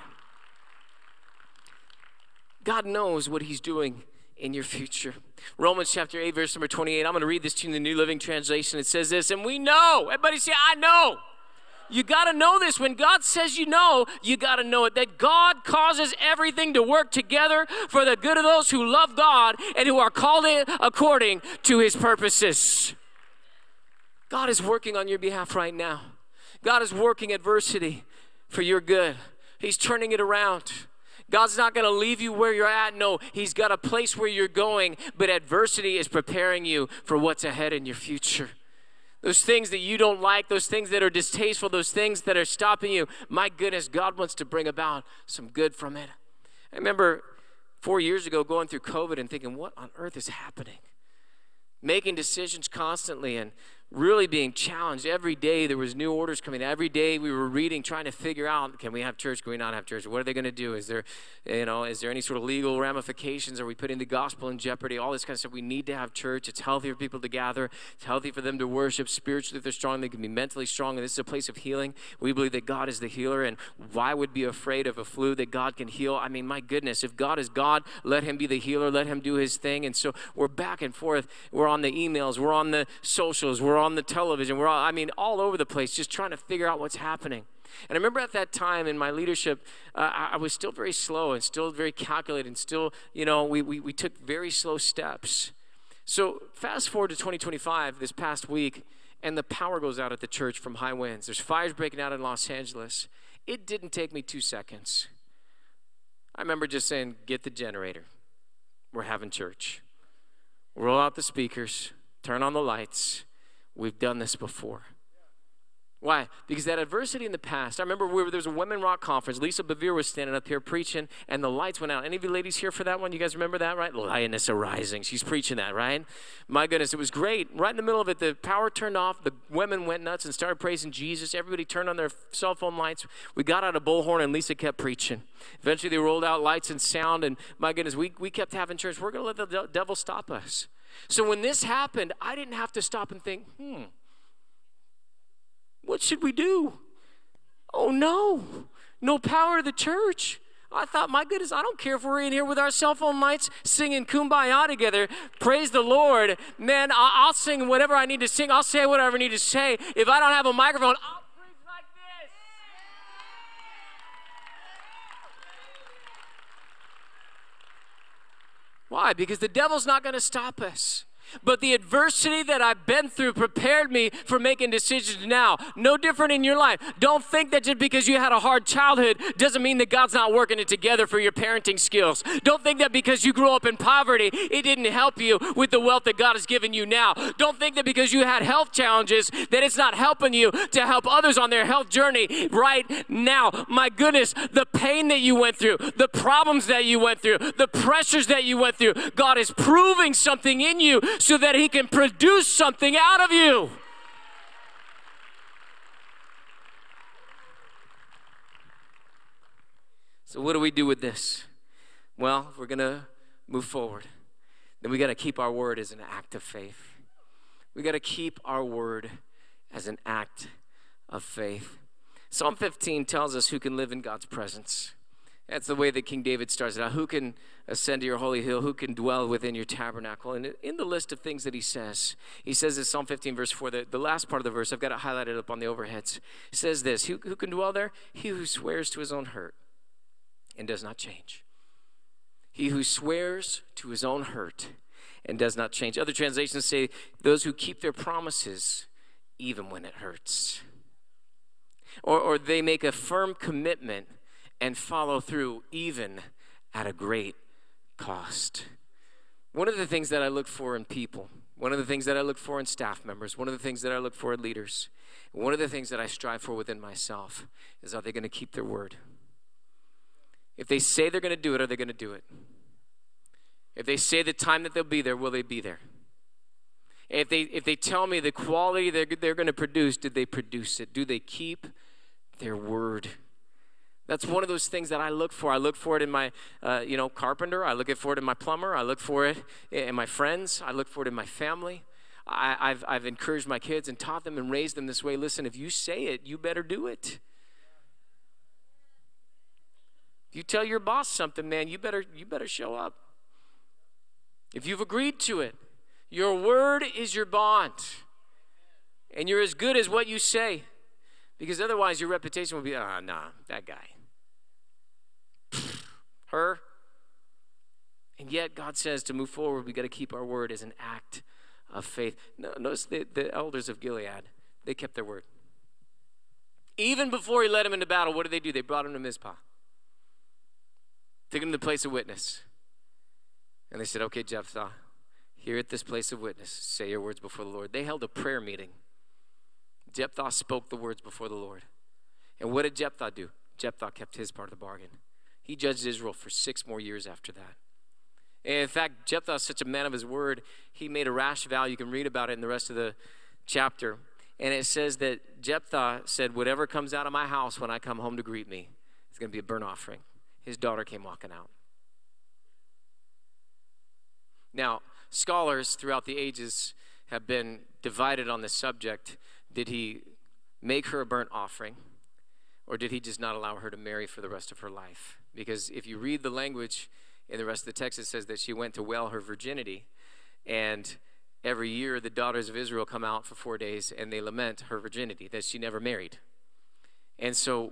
God knows what he's doing in your future. Romans chapter 8, verse number 28. I'm going to read this to you in the New Living Translation. It says this, and we know. Everybody say, I know. You got to know this. When God says you know got to know it. That God causes everything to work together for the good of those who love God and who are called in according to his purposes. God is working on your behalf right now. God is working adversity for your good. He's turning it around. God's not going to leave you where you're at. No, he's got a place where you're going, but adversity is preparing you for what's ahead in your future. Those things that you don't like, those things that are distasteful, those things that are stopping you, my goodness, God wants to bring about some good from it. I remember 4 years ago going through COVID and thinking, what on earth is happening? Making decisions constantly and really being challenged. Every day there was new orders coming. Every day we were reading, trying to figure out, can we have church? Can we not have church? What are they going to do? Is there any sort of legal ramifications? Are we putting the gospel in jeopardy? All this kind of stuff. We need to have church. It's healthy for people to gather. It's healthy for them to worship. Spiritually, if they're strong, they can be mentally strong. And this is a place of healing. We believe that God is the healer. And why would be afraid of a flu that God can heal? I mean, my goodness, if God is God, let him be the healer. Let him do his thing. And so we're back and forth. We're on the emails. We're on the socials. We're on the television. We're all over the place, just trying to figure out what's happening. And I remember at that time in my leadership, I was still very slow and still very calculated and still, we took very slow steps. So fast forward to 2025, this past week, and the power goes out at the church from high winds. There's fires breaking out in Los Angeles. It didn't take me 2 seconds. I remember just saying, get the generator. We're having church. Roll out the speakers, turn on the lights. We've done this before. Why? Because that adversity in the past, I remember there was a Women Rock conference. Lisa Bevere was standing up here preaching, and the lights went out. Any of you ladies here for that one? You guys remember that, right? Lioness Arising. She's preaching that, right? My goodness, it was great. Right in the middle of it, the power turned off. The women went nuts and started praising Jesus. Everybody turned on their cell phone lights. We got out a bullhorn, and Lisa kept preaching. Eventually, they rolled out lights and sound, and my goodness, we kept having church. We're going to let the devil stop us. So when this happened, I didn't have to stop and think, what should we do? Oh, no power of the church. I thought, my goodness, I don't care if we're in here with our cell phone lights singing Kumbaya together. Praise the Lord. Man, I'll sing whatever I need to sing. I'll say whatever I need to say. If I don't have a microphone, I'll preach like this. Why? Because the devil's not going to stop us. But the adversity that I've been through prepared me for making decisions now. No different in your life. Don't think that just because you had a hard childhood doesn't mean that God's not working it together for your parenting skills. Don't think that because you grew up in poverty, it didn't help you with the wealth that God has given you now. Don't think that because you had health challenges that it's not helping you to help others on their health journey right now. My goodness, the pain that you went through, the problems that you went through, the pressures that you went through, God is proving something in you so that he can produce something out of you. So what do we do with this? Well, if we're going to move forward, then we got to keep our word as an act of faith. We got to keep our word as an act of faith. Psalm 15 tells us who can live in God's presence. That's the way that King David starts it out. Who can ascend to your holy hill? Who can dwell within your tabernacle? And in the list of things that he says in Psalm 15, verse 4, the last part of the verse, I've got it highlighted up on the overheads. It says this, who can dwell there? He who swears to his own hurt and does not change. He who swears to his own hurt and does not change. Other translations say, those who keep their promises even when it hurts. Or they make a firm commitment and follow through even at a great cost. One of the things that I look for in people, one of the things that I look for in staff members, one of the things that I look for in leaders, one of the things that I strive for within myself is, are they going to keep their word? If they say they're going to do it, are they going to do it? If they say the time that they'll be there, will they be there? If they tell me the quality they're going to produce, did they produce it? Do they keep their word? That's one of those things that I look for. I look for it in my, carpenter. I look for it in my plumber. I look for it in my friends. I look for it in my family. I've encouraged my kids and taught them and raised them this way. Listen, if you say it, you better do it. If you tell your boss something, man, you better show up. If you've agreed to it, your word is your bond. And you're as good as what you say. Because otherwise your reputation will be, nah, that guy. Her. And yet God says to move forward, we got to keep our word as an act of faith. Notice the elders of Gilead, they kept their word. Even before he led him into battle, what did they do? They brought him to Mizpah. Took him to the place of witness. And they said, okay, Jephthah, here at this place of witness, say your words before the Lord. They held a prayer meeting. Jephthah spoke the words before the Lord. And what did Jephthah do? Jephthah kept his part of the bargain. He judged Israel for 6 more years after that. And in fact, Jephthah is such a man of his word, he made a rash vow. You can read about it in the rest of the chapter. And it says that Jephthah said, whatever comes out of my house when I come home to greet me, it's going to be a burnt offering. His daughter came walking out. Now, scholars throughout the ages have been divided on this subject. Did he make her a burnt offering, or did he just not allow her to marry for the rest of her life? Because if you read the language in the rest of the text, it says that she went to wail her virginity, and every year the daughters of Israel come out for 4 days and they lament her virginity, that she never married. And so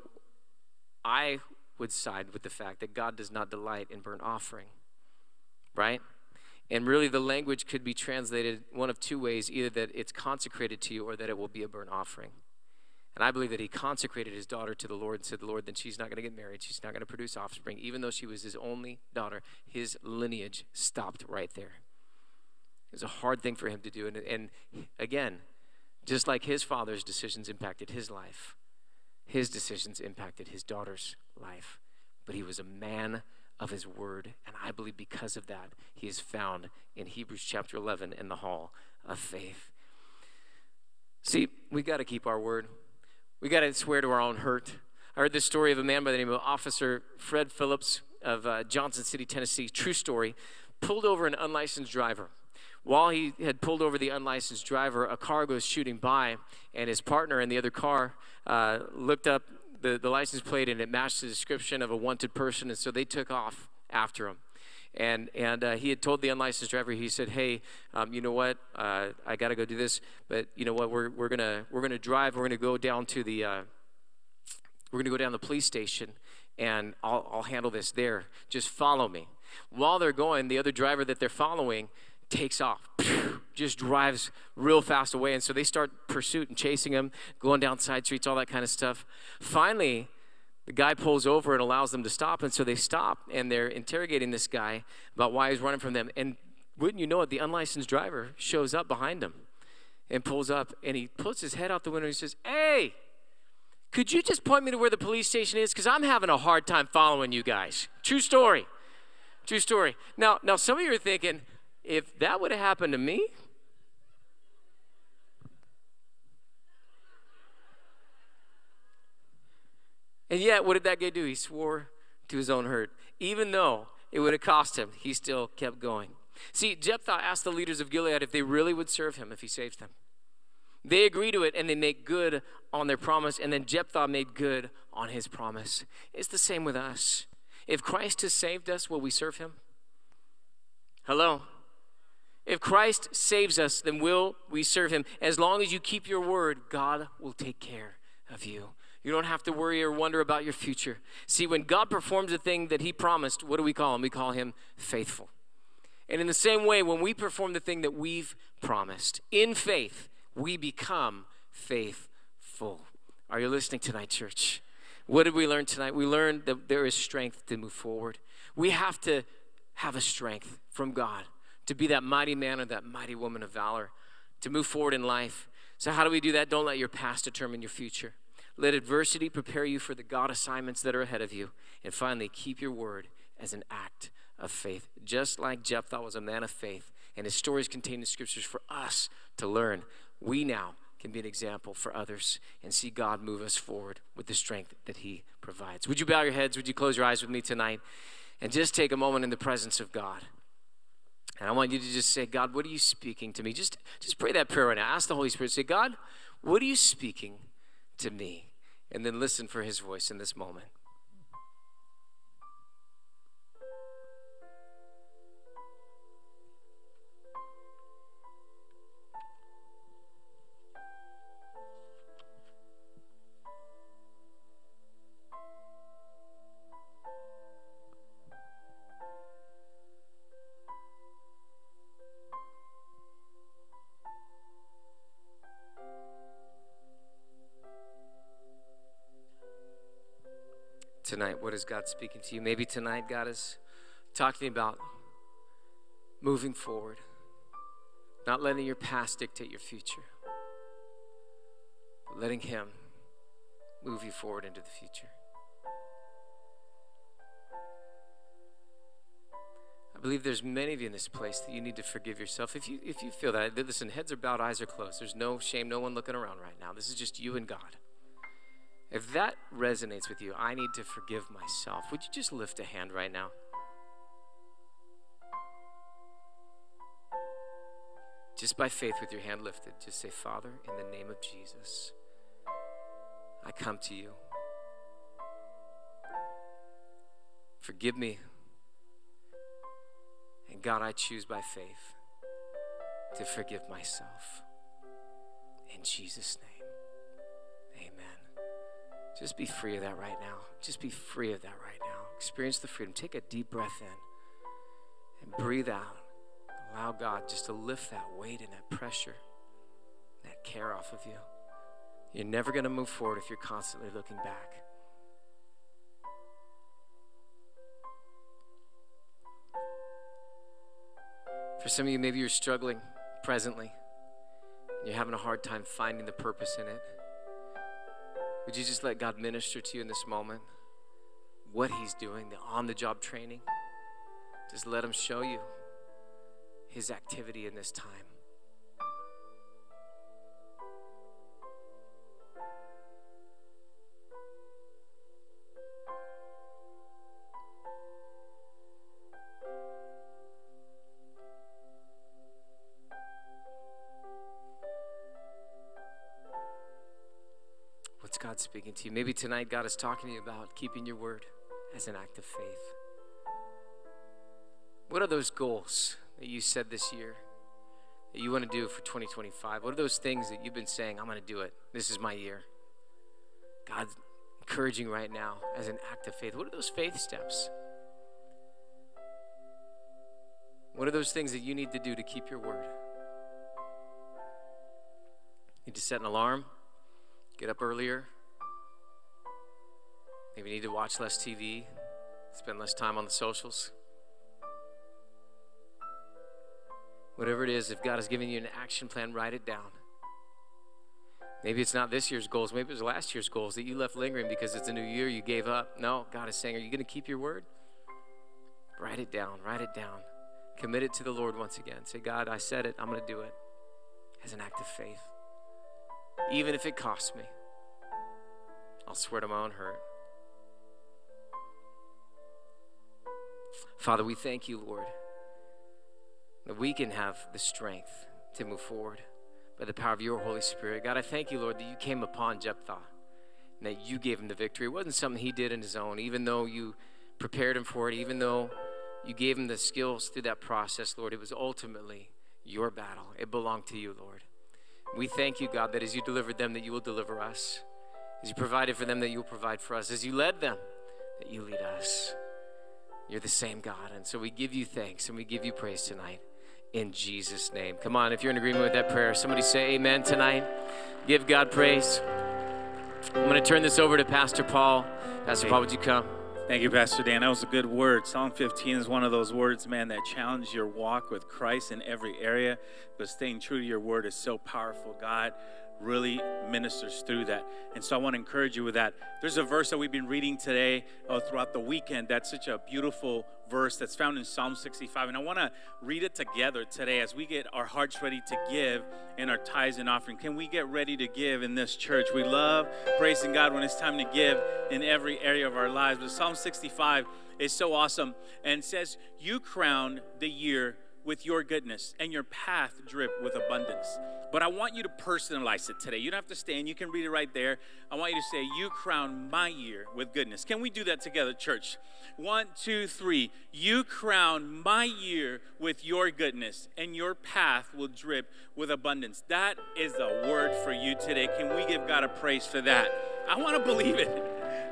I would side with the fact that God does not delight in burnt offering, right? And really the language could be translated one of 2 ways, either that it's consecrated to you or that it will be a burnt offering. And I believe that he consecrated his daughter to the Lord and said, Lord, then she's not going to get married. She's not going to produce offspring. Even though she was his only daughter, his lineage stopped right there. It was a hard thing for him to do. And again, just like his father's decisions impacted his life, his decisions impacted his daughter's life. But he was a man of his word. And I believe because of that, he is found in Hebrews chapter 11 in the hall of faith. See, we got to keep our word. We got to swear to our own hurt. I heard this story of a man by the name of Officer Fred Phillips of Johnson City, Tennessee. True story. Pulled over an unlicensed driver. While he had pulled over the unlicensed driver, a car goes shooting by, and his partner in the other car looked up the license plate, and it matched the description of a wanted person, and so they took off after him. And he had told the unlicensed driver, he said, hey, you know what, I got to go do this, but you know what, we're gonna drive, we're gonna go down to the police station, and I'll handle this there. Just follow me. While they're going, the other driver that they're following takes off, just drives real fast away, and so they start pursuit and chasing him, going down side streets, all that kind of stuff. Finally, the guy pulls over and allows them to stop, and so they stop, and they're interrogating this guy about why he's running from them. And wouldn't you know it, the unlicensed driver shows up behind him and pulls up, and he puts his head out the window and he says, hey, could you just point me to where the police station is? Because I'm having a hard time following you guys. True story. True story. Now some of you are thinking, if that would have happened to me, and yet, what did that guy do? He swore to his own hurt. Even though it would have cost him, he still kept going. See, Jephthah asked the leaders of Gilead if they really would serve him if he saves them. They agree to it, and they make good on their promise, and then Jephthah made good on his promise. It's the same with us. If Christ has saved us, will we serve him? Hello? If Christ saves us, then will we serve him? As long as you keep your word, God will take care of you. You don't have to worry or wonder about your future. See, when God performs a thing that he promised, what do we call him? We call him faithful. And in the same way, when we perform the thing that we've promised, in faith, we become faithful. Are you listening tonight, church? What did we learn tonight? We learned that there is strength to move forward. We have to have a strength from God to be that mighty man or that mighty woman of valor, to move forward in life. So how do we do that? Don't let your past determine your future. Let adversity prepare you for the God assignments that are ahead of you. And finally, keep your word as an act of faith. Just like Jephthah was a man of faith, and his stories contain the scriptures for us to learn, we now can be an example for others and see God move us forward with the strength that he provides. Would you bow your heads? Would you close your eyes with me tonight? And just take a moment in the presence of God. And I want you to just say, God, what are you speaking to me? Just pray that prayer right now. Ask the Holy Spirit. Say, God, what are you speaking to me? And then listen for his voice in this moment. tonight, what is God speaking to you? Maybe tonight God is talking about moving forward, not letting your past dictate your future, but letting Him move you forward into the future. I believe there's many of you in this place that you need to forgive yourself. If you feel that, listen, heads are bowed, eyes are closed. There's no shame, no one looking around right now. This is just you and God. If that resonates with you, I need to forgive myself. Would you just lift a hand right now? Just by faith with your hand lifted, just say, Father, in the name of Jesus, I come to you. Forgive me. And God, I choose by faith to forgive myself. In Jesus' name, amen. Just be free of that right now. Just be free of that right now. Experience the freedom. Take a deep breath in and breathe out. Allow God just to lift that weight and that pressure, that care off of you. You're never going to move forward if you're constantly looking back. For some of you, maybe you're struggling presently. You're having a hard time finding the purpose in it. Would you just let God minister to you in this moment? What He's doing, the on-the-job training. Just let Him show you His activity in this time. What's God speaking to you? Maybe tonight God is talking to you about keeping your word as an act of faith. What are those goals that you said this year that you want to do for 2025? What are those things that you've been saying, I'm going to do it. This is my year. God's encouraging right now as an act of faith. What are those faith steps? What are those things that you need to do to keep your word? You need to set an alarm, get up earlier. Maybe you need to watch less TV, spend less time on the socials. Whatever it is, if God has given you an action plan, write it down. Maybe it's not this year's goals. Maybe it was last year's goals that you left lingering because it's a new year, you gave up. No, God is saying, are you going to keep your word? Write it down. Write it down. Commit it to the Lord once again. Say, God, I said it. I'm going to do it as an act of faith. Even if it costs me, I'll swear to my own hurt. Father, we thank you, Lord, that we can have the strength to move forward by the power of your Holy Spirit. God, I thank you, Lord, that you came upon Jephthah and that you gave him the victory. It wasn't something he did on his own, even though you prepared him for it, even though you gave him the skills through that process, Lord. It was ultimately your battle. It belonged to you, Lord. We thank you, God, that as you delivered them, that you will deliver us. As you provided for them, that you will provide for us. As you led them, that you lead us. You're the same God. And so we give you thanks and we give you praise tonight in Jesus' name. Come on, if you're in agreement with that prayer, somebody say amen tonight. Give God praise. I'm going to turn this over to Pastor Paul. Pastor Paul, would you come? Thank you, Pastor Dan. That was a good word. Psalm 15 is one of those words, man, that challenge your walk with Christ in every area. But staying true to your word is so powerful. God really ministers through that. And so I want to encourage you with that. There's a verse that we've been reading today throughout the weekend. That's such a beautiful verse that's found in Psalm 65. And I want to read it together today as we get our hearts ready to give in our tithes and offering. Can we get ready to give in this church? We love praising God when it's time to give in every area of our lives. But Psalm 65 is so awesome and says, you crown the year with your goodness, and your path drip with abundance. But I want you to personalize it today. You don't have to stand. You can read it right there. I want you to say, you crown my year with goodness. Can we do that together, church? 1, 2, 3. You crown my year with your goodness, and your path will drip with abundance. That is the word for you today. Can we give God a praise for that? I want to believe it.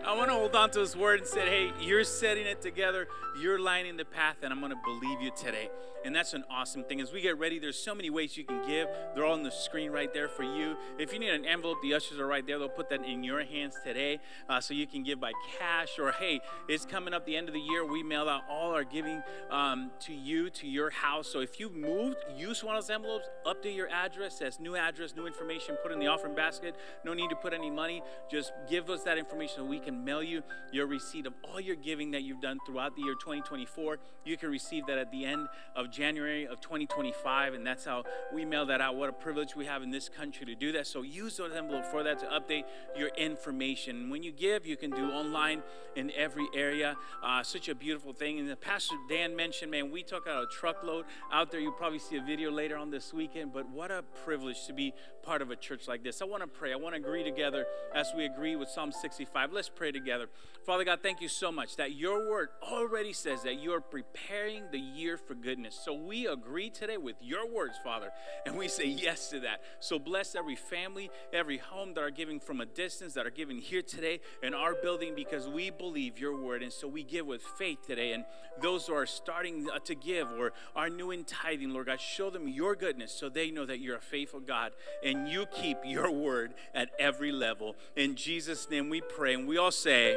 I want to hold on to His word and say, hey, you're setting it together. You're lining the path, and I'm going to believe you today. And that's an awesome thing. As we get ready, there's so many ways you can give. They're all on the screen right there for you. If you need an envelope, the ushers are right there. They'll put that in your hands today so you can give by cash. Or, hey, it's coming up the end of the year. We mail out all our giving to you, to your house. So if you've moved, use one of those envelopes, update your address, says new address, new information, put it in the offering basket. No need to put any money. Just give us that information so we can mail you your receipt of all your giving that you've done throughout the year 2024. You can receive that at the end of January of 2025, and that's how we mail that out. What a privilege we have in this country to do that. So use those envelopes for that to update your information. When you give, you can do online in every area. Such a beautiful thing. And Pastor Dan mentioned, man, we took out a truckload out there. You'll probably see a video later on this weekend, but what a privilege to be part of a church like this. I want to pray. I want to agree together as we agree with Psalm 65. Let's pray together. Father God, thank you so much that your word already says that you are preparing the year for goodness. So we agree today with your words, Father, and we say yes to that. So bless every family, every home that are giving from a distance, that are giving here today in our building, because we believe your word. And so we give with faith today. And those who are starting to give or are new in tithing, Lord God, show them your goodness so they know that you're a faithful God and you keep your word at every level. In Jesus' name we pray, and we all say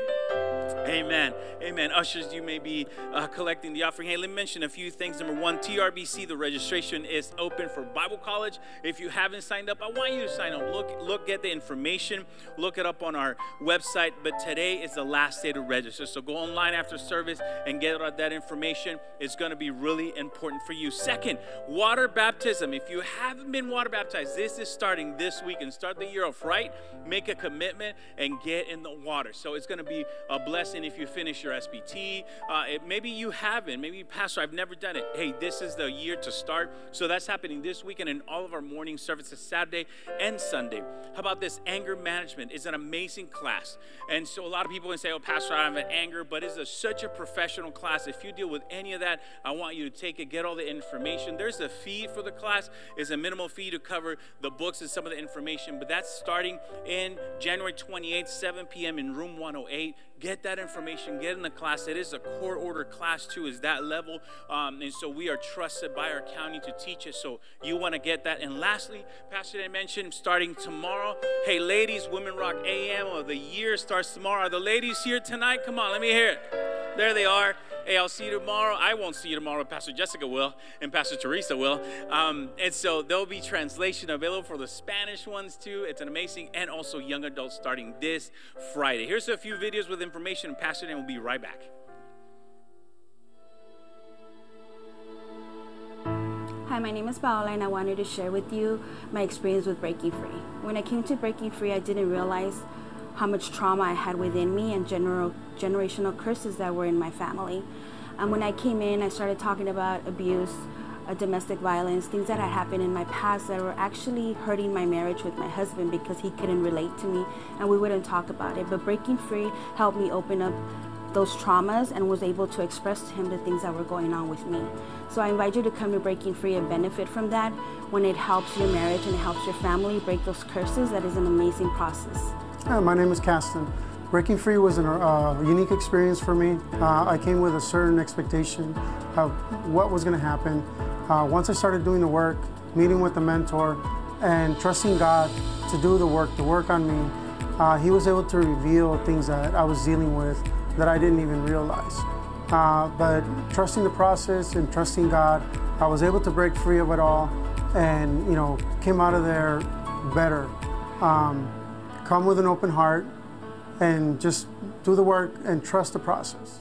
amen. Amen. Ushers, you may be collecting the offering. Hey, let me mention a few things. Number one, TRBC, the registration is open for Bible College. If you haven't signed up, I want you to sign up. Look at the information. Look it up on our website. But today is the last day to register. So go online after service and get all that information. It's going to be really important for you. Second, water baptism. If you haven't been water baptized, this is starting this week, and start the year off right. Make a commitment and get in the water. So it's going to be a blessing if you finish your SBT. Maybe you haven't. Maybe, Pastor, I've never done it. Hey, this is the year to start. So that's happening this weekend in all of our morning services, Saturday and Sunday. How about this? Anger management is an amazing class. And so a lot of people can say, oh, Pastor, I have an anger, but it's such a professional class. If you deal with any of that, I want you to take it, get all the information. There's a fee for the class. It's a minimal fee to cover the books and some of the information, but that's starting in January 28th, 7 p.m. in room 108. Get that information, get in the class. It is a core order class too, is that level. And so we are trusted by our county to teach it. So you want to get that. And lastly, Pastor Dan mentioned starting tomorrow. Hey, ladies, Women Rock AM of the year starts tomorrow. Are the ladies here tonight? Come on, let me hear it. There they are. Hey, I'll see you tomorrow. I won't see you tomorrow. Pastor Jessica will, and Pastor Teresa will. And so there'll be translation available for the Spanish ones too. It's an amazing, and also young adults starting this Friday. Here's a few videos with information, and Pastor Dan will be right back. Hi, my name is Paola, and I wanted to share with you my experience with breaking free. When I came to breaking free, I didn't realize how much trauma I had within me and generational curses that were in my family. When I came in, I started talking about abuse, domestic violence, things that had happened in my past that were actually hurting my marriage with my husband because he couldn't relate to me and we wouldn't talk about it. But breaking free helped me open up those traumas and was able to express to him the things that were going on with me. So I invite you to come to Breaking Free and benefit from that. When it helps your marriage and it helps your family break those curses, that is an amazing process. Hi, my name is Caston. Breaking Free was a unique experience for me. I came with a certain expectation of what was going to happen. Once I started doing the work, meeting with the mentor, and trusting God to do the work on me, He was able to reveal things that I was dealing with that I didn't even realize. But trusting the process and trusting God, I was able to break free of it all, and came out of there better. Come with an open heart and just do the work and trust the process.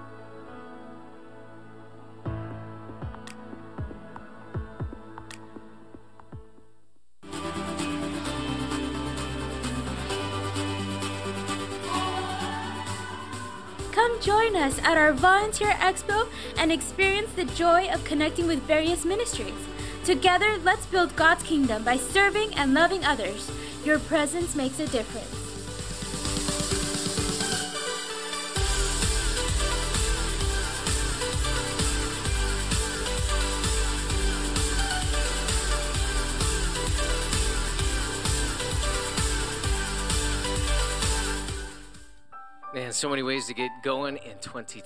Come join us at our Volunteer Expo and experience the joy of connecting with various ministries. Together, let's build God's kingdom by serving and loving others. Your presence makes a difference. so many ways to get going in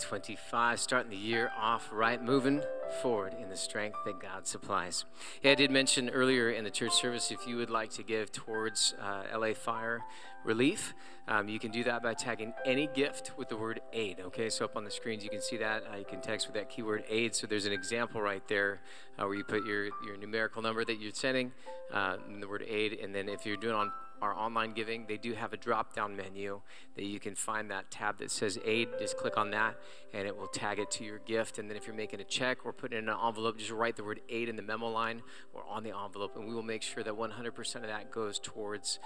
2025, starting the year off right, moving forward in the strength that God supplies. Yeah, I did mention earlier in the church service, if you would like to give towards LA Fire Relief, you can do that by tagging any gift with the word aid. Okay, so up on the screens you can see that. You can text with that keyword aid. So there's an example right there where you put your numerical number that you're sending, and the word aid, and then if you're doing on our online giving, they do have a drop-down menu that you can find that tab that says aid. Just click on that and it will tag it to your gift. And then if you're making a check or putting it in an envelope, just write the word aid in the memo line or on the envelope, and we will make sure that 100% of that goes towards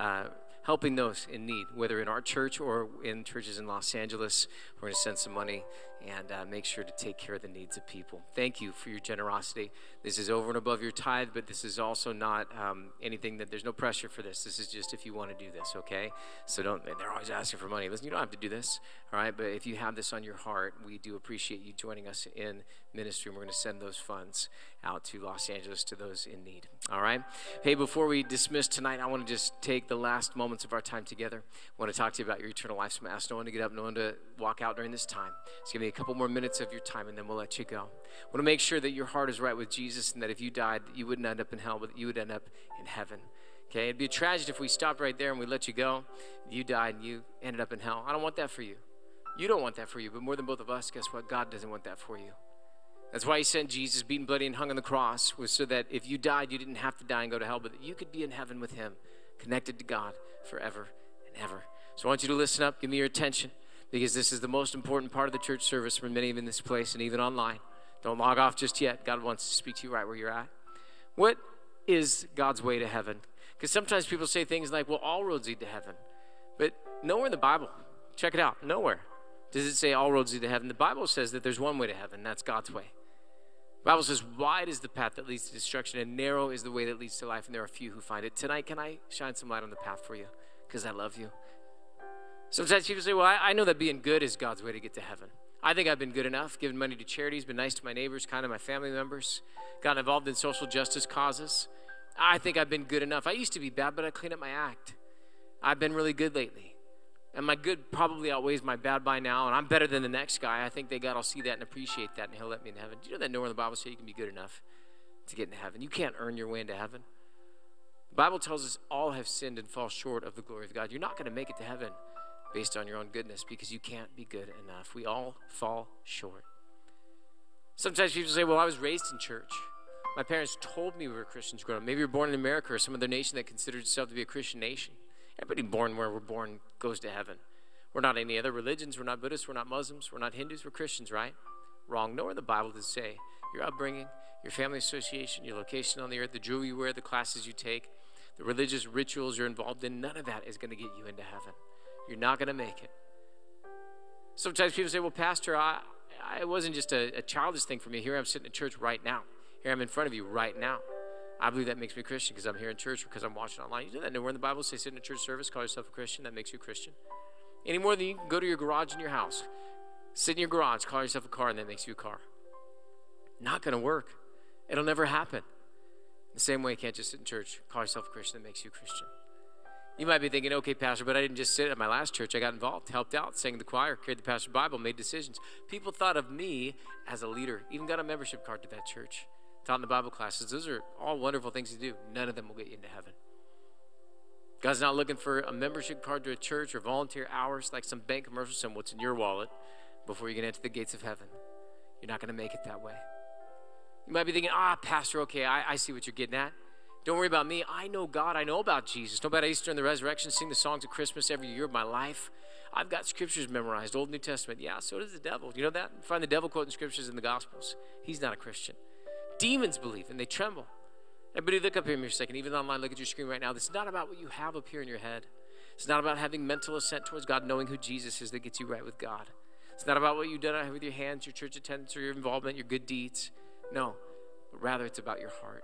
helping those in need, whether in our church or in churches in Los Angeles. We're going to send some money and make sure to take care of the needs of people. Thank you for your generosity. This is over and above your tithe, but this is also not anything that there's no pressure for this. This is just if you want to do this, okay? So they're always asking for money. Listen, you don't have to do this, all right? But if you have this on your heart, we do appreciate you joining us in ministry, and we're going to send those funds out to Los Angeles to those in need, all right? Hey, before we dismiss tonight, I want to just take the last moments of our time together. I want to talk to you about your eternal life. So I'm asking no one to get up, no one to walk out during this time. Just give me a couple more minutes of your time, and then we'll let you go. I want to make sure that your heart is right with Jesus, and that if you died, you wouldn't end up in hell, but you would end up in heaven. Okay, it'd be a tragedy if we stopped right there and we let you go. You died and you ended up in hell. I don't want that for you. You don't want that for you, but more than both of us, guess what? God doesn't want that for you. That's why he sent Jesus, beaten, bloody, and hung on the cross, was so that if you died, you didn't have to die and go to hell, but that you could be in heaven with him, connected to God forever and ever. So I want you to listen up, give me your attention, because this is the most important part of the church service for many of you in this place and even online. Don't log off just yet. God wants to speak to you right where you're at. What is God's way to heaven? Because sometimes people say things like, well, all roads lead to heaven. But nowhere in the Bible, check it out, nowhere does it say all roads lead to heaven. The Bible says that there's one way to heaven, that's God's way. The Bible says wide is the path that leads to destruction and narrow is the way that leads to life, and there are few who find it. Tonight, can I shine some light on the path for you? Because I love you. Sometimes people say, well, I know that being good is God's way to get to heaven. I think I've been good enough, given money to charities, been nice to my neighbors, kind of my family members, gotten involved in social justice causes. I think I've been good enough. I used to be bad, but I cleaned up my act. I've been really good lately. And my good probably outweighs my bad by now, and I'm better than the next guy. I think that God will see that and appreciate that, and he'll let me in heaven. Do you know that nowhere in the Bible says you can be good enough to get into heaven? You can't earn your way into heaven. The Bible tells us all have sinned and fall short of the glory of God. You're not going to make it to heaven based on your own goodness because you can't be good enough. We all fall short. Sometimes people say, well, I was raised in church. My parents told me we were Christians growing up. Maybe you're born in America or some other nation that considers itself to be a Christian nation. Everybody born where we're born goes to heaven. We're not any other religions. We're not Buddhists. We're not Muslims. We're not Hindus. We're Christians, right? Wrong. Nowhere in the Bible does it say your upbringing, your family association, your location on the earth, the jewelry you wear, the classes you take, the religious rituals you're involved in, none of that is going to get you into heaven. You're not going to make it. Sometimes people say, well, Pastor, it wasn't just a childish thing for me. Here I'm sitting in church right now. Here I'm in front of you right now. I believe that makes me a Christian because I'm here in church or because I'm watching online. You know that nowhere in the Bible says sit in a church service, call yourself a Christian. That makes you a Christian. Any more than you can go to your garage in your house, sit in your garage, call yourself a car, and that makes you a car. Not going to work. It'll never happen. The same way you can't just sit in church, call yourself a Christian, that makes you a Christian. You might be thinking, okay, Pastor, but I didn't just sit at my last church. I got involved, helped out, sang the choir, carried the pastor's Bible, made decisions. People thought of me as a leader, even got a membership card to that church. Taught in the Bible classes. Those are all wonderful things to do. None of them will get you into heaven. God's not looking for a membership card to a church or volunteer hours like some bank commercial saying what's in your wallet before you can enter the gates of heaven. You're not going to make it that way. You might be thinking, Pastor, okay, I see what you're getting at. Don't worry about me. I know God. I know about Jesus. Know about Easter and the resurrection. Sing the songs of Christmas every year of my life. I've got scriptures memorized, Old New Testament. Yeah, so does the devil. You know that? You find the devil quoting scriptures in the Gospels. He's not a Christian. Demons believe and they tremble. Everybody look up here for a second. Even online, look at your screen right now. This is not about what you have up here in your head. It's not about having mental assent towards God, knowing who Jesus is that gets you right with God. It's not about what you've done with your hands, your church attendance, or your involvement, your good deeds. No, but rather it's about your heart.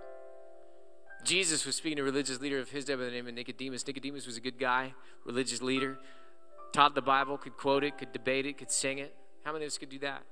Jesus was speaking to a religious leader of his day by the name of Nicodemus. Nicodemus was a good guy, religious leader, taught the Bible, could quote it, could debate it, could sing it. How many of us could do that?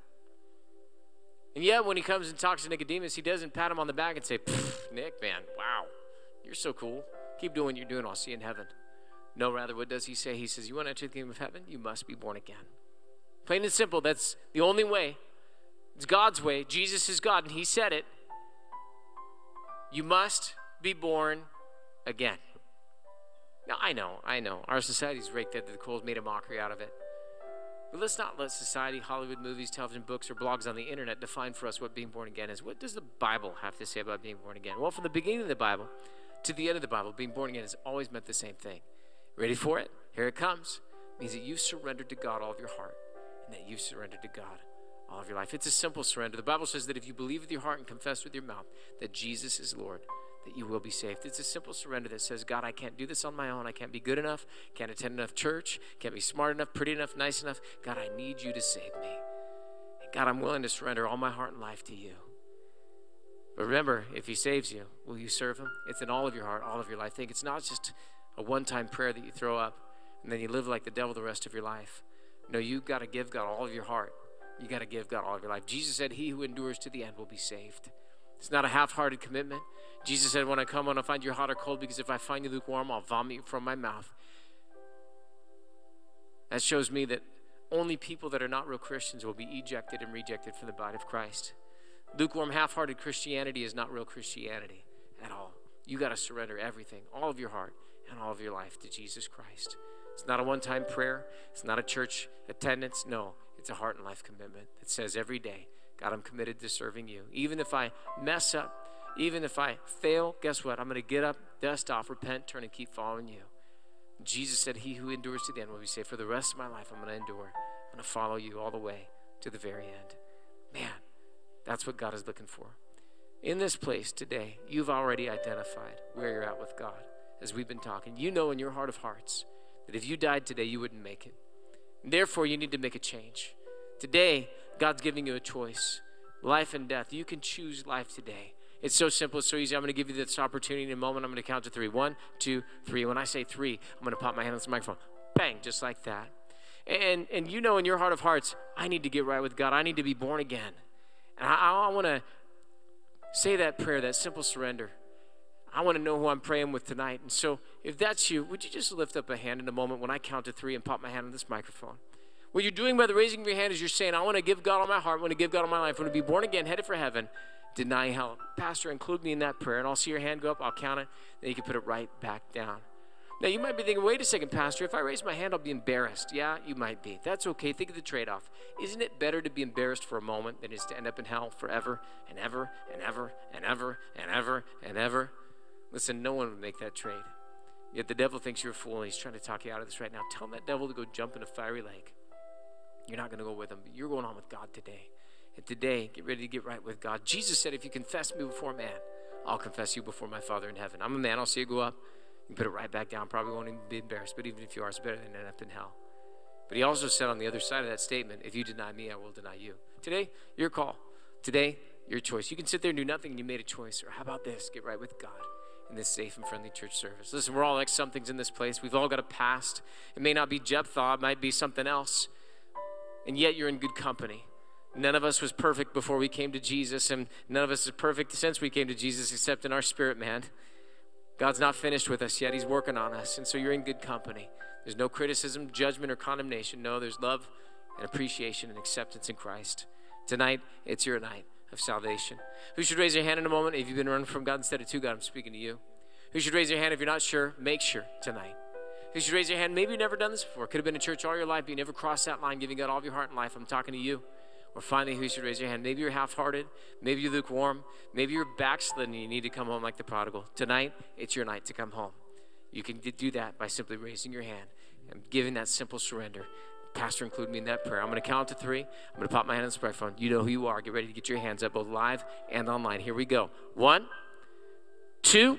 And yet, when he comes and talks to Nicodemus, he doesn't pat him on the back and say, Nick, man, wow, you're so cool. Keep doing what you're doing. I'll see you in heaven. No, rather, what does he say? He says, you want to enter the kingdom of heaven? You must be born again. Plain and simple, that's the only way. It's God's way. Jesus is God, and he said it. You must be born again. Now, I know. Our society's raked it to the coals, made a mockery out of it. But let's not let society, Hollywood movies, television, books, or blogs on the internet define for us what being born again is. What does the Bible have to say about being born again? Well, from the beginning of the Bible to the end of the Bible, being born again has always meant the same thing. Ready for it? Here it comes. It means that you've surrendered to God all of your heart, and that you've surrendered to God all of your life. It's a simple surrender. The Bible says that if you believe with your heart and confess with your mouth that Jesus is Lord, that you will be saved. It's a simple surrender that says, God, I can't do this on my own. I can't be good enough, can't attend enough church, can't be smart enough, pretty enough, nice enough. God, I need you to save me. And God, I'm willing to surrender all my heart and life to you. But remember, if he saves you, will you serve him? It's in all of your heart, all of your life. Think it's not just a one-time prayer that you throw up and then you live like the devil the rest of your life. No, you've got to give God all of your heart. You got to give God all of your life. Jesus said, he who endures to the end will be saved. It's not a half-hearted commitment. Jesus said, when I come, I'll find you hot or cold, because if I find you lukewarm, I'll vomit you from my mouth. That shows me that only people that are not real Christians will be ejected and rejected from the body of Christ. Lukewarm, half-hearted Christianity is not real Christianity at all. You got to surrender everything, all of your heart and all of your life to Jesus Christ. It's not a one-time prayer. It's not a church attendance. No, it's a heart and life commitment that says every day, God, I'm committed to serving you. Even if I mess up, even if I fail, guess what? I'm going to get up, dust off, repent, turn, and keep following you. Jesus said, he who endures to the end will be saved. For the rest of my life, I'm going to endure. I'm going to follow you all the way to the very end. Man, that's what God is looking for. In this place today, you've already identified where you're at with God. As we've been talking, you know in your heart of hearts that if you died today, you wouldn't make it. And therefore, you need to make a change. Today, God's giving you a choice, life and death. You can choose life today. It's so simple, it's so easy. I'm going to give you this opportunity in a moment. I'm going to count to 3. 1, 2, 3. When I say 3, I'm going to pop my hand on this microphone. Bang, just like that. And you know in your heart of hearts, I need to get right with God. I need to be born again. And I want to say that prayer, that simple surrender. I want to know who I'm praying with tonight. And so if that's you, would you just lift up a hand in a moment when I count to 3 and pop my hand on this microphone? What you're doing by the raising of your hand is you're saying, I want to give God all my heart. I want to give God all my life. I want to be born again, headed for heaven. Deny hell. Pastor, include me in that prayer. And I'll see your hand go up. I'll count it. Then you can put it right back down. Now, you might be thinking, wait a second, Pastor. If I raise my hand, I'll be embarrassed. Yeah, you might be. That's okay. Think of the trade-off. Isn't it better to be embarrassed for a moment than it is to end up in hell forever and ever and ever and ever and ever and ever? Listen, no one would make that trade. Yet the devil thinks you're a fool, and he's trying to talk you out of this right now. Tell that devil to go jump in a fiery lake. You're not going to go with him, but you're going on with God today. And today, get ready to get right with God. Jesus said, if you confess me before man, I'll confess you before my Father in heaven. I'm a man. I'll see you go up. You put it right back down. Probably won't even be embarrassed, but even if you are, it's better than end up in hell. But he also said on the other side of that statement, if you deny me, I will deny you. Today, your call. Today, your choice. You can sit there and do nothing, and you made a choice. Or how about this? Get right with God in this safe and friendly church service. Listen, we're all like somethings in this place. We've all got a past. It may not be Jephthah. It might be something else. And yet you're in good company. None of us was perfect before we came to Jesus, and none of us is perfect since we came to Jesus, except in our spirit, man. God's not finished with us yet. He's working on us, and so you're in good company. There's no criticism, judgment, or condemnation. No, there's love and appreciation and acceptance in Christ. Tonight, it's your night of salvation. Who should raise their hand in a moment? If you've been running from God instead of to God, I'm speaking to you. Who should raise their hand if you're not sure? Make sure tonight. Who should raise your hand? Maybe you've never done this before. Could have been in church all your life, but you never crossed that line, giving God all of your heart and life. I'm talking to you. Or finally, who should raise your hand? Maybe you're half-hearted. Maybe you're lukewarm. Maybe you're backslidden and you need to come home like the prodigal. Tonight, it's your night to come home. You can do that by simply raising your hand and giving that simple surrender. Pastor, include me in that prayer. I'm going to count to 3. I'm going to pop my hand on the microphone. You know who you are. Get ready to get your hands up, both live and online. Here we go. 1, 2,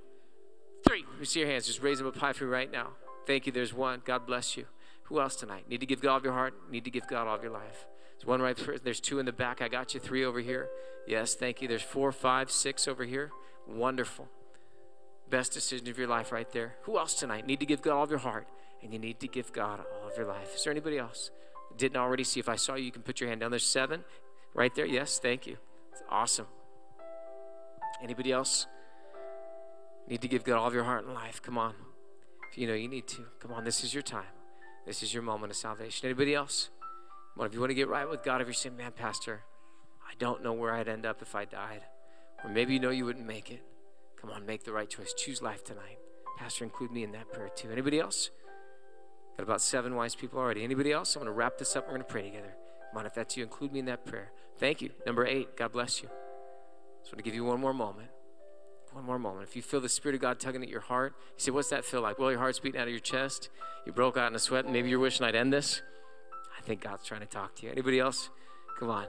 3. Let me see your hands. Just raise them up high for me right now. Thank you. There's 1. God bless you. Who else tonight? Need to give God all of your heart. Need to give God all of your life. There's 1 right there. There's 2 in the back. I got you. 3 over here. Yes, thank you. There's 4, 5, 6 over here. Wonderful. Best decision of your life right there. Who else tonight? Need to give God all of your heart, and you need to give God all of your life. Is there anybody else? Didn't already see. If I saw you, you can put your hand down. There's 7 right there. Yes, thank you. It's awesome. Anybody else? Need to give God all of your heart and life. Come on. you know you need to. Come on, this is your time. This is your moment of salvation. Anybody else? Come on, if you want to get right with God, if you're saying, man, Pastor, I don't know where I'd end up if I died. Or maybe you know you wouldn't make it. Come on, make the right choice. Choose life tonight. Pastor, include me in that prayer too. Anybody else? Got about 7 wise people already. Anybody else? I'm going to wrap this up. We're going to pray together. Come on, if that's you, include me in that prayer. Thank you. Number 8, God bless you. Just want to give you one more moment. One more moment. If you feel the Spirit of God tugging at your heart, you say, what's that feel like? Well, your heart's beating out of your chest. You broke out in a sweat, and maybe you're wishing I'd end this. I think God's trying to talk to you. Anybody else? Come on.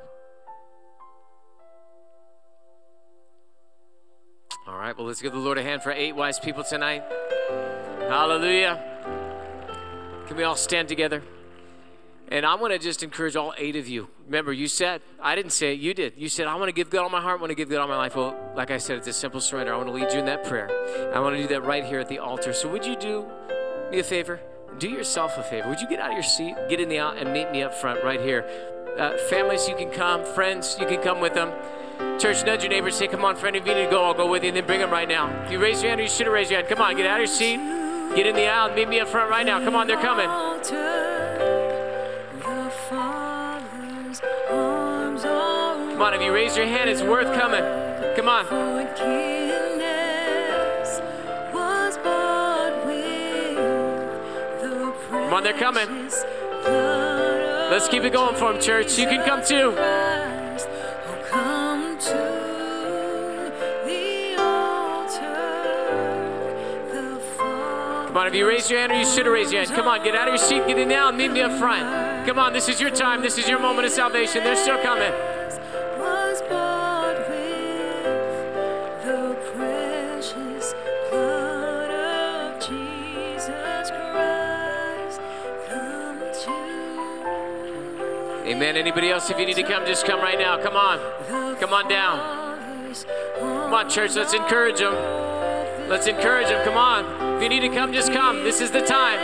All right, well, let's give the Lord a hand for 8 wise people tonight. Hallelujah. Can we all stand together? And I want to just encourage all 8 of you. Remember, you said, I didn't say it, you did. You said, I want to give God all my heart, I want to give God all my life. Well, like I said, it's a simple surrender. I want to lead you in that prayer. I want to do that right here at the altar. So would you do me a favor? Do yourself a favor. Would you get out of your seat, get in the aisle, and meet me up front right here? Families, you can come. Friends, you can come with them. Church, nudge your neighbors. Say, come on, friend, if you need to go, I'll go with you. And then bring them right now. If you raise your hand, or you should have raised your hand. Come on, get out of your seat. Get in the aisle and meet me up front right now. Come on, they're coming. Come on, if you raise your hand, it's worth coming. Come on. Come on, they're coming. Let's keep it going for them, church. You can come too. Come on, if you raise your hand, or you should have raised your hand. Come on, get out of your seat, get in now, and meet me up front. Come on, this is your time. This is your moment of salvation. They're still coming. Amen. Anybody else, if you need to come, just come right now. Come on. Come on down. Come on, church, let's encourage them. Let's encourage them. Come on. If you need to come, just come. This is the time.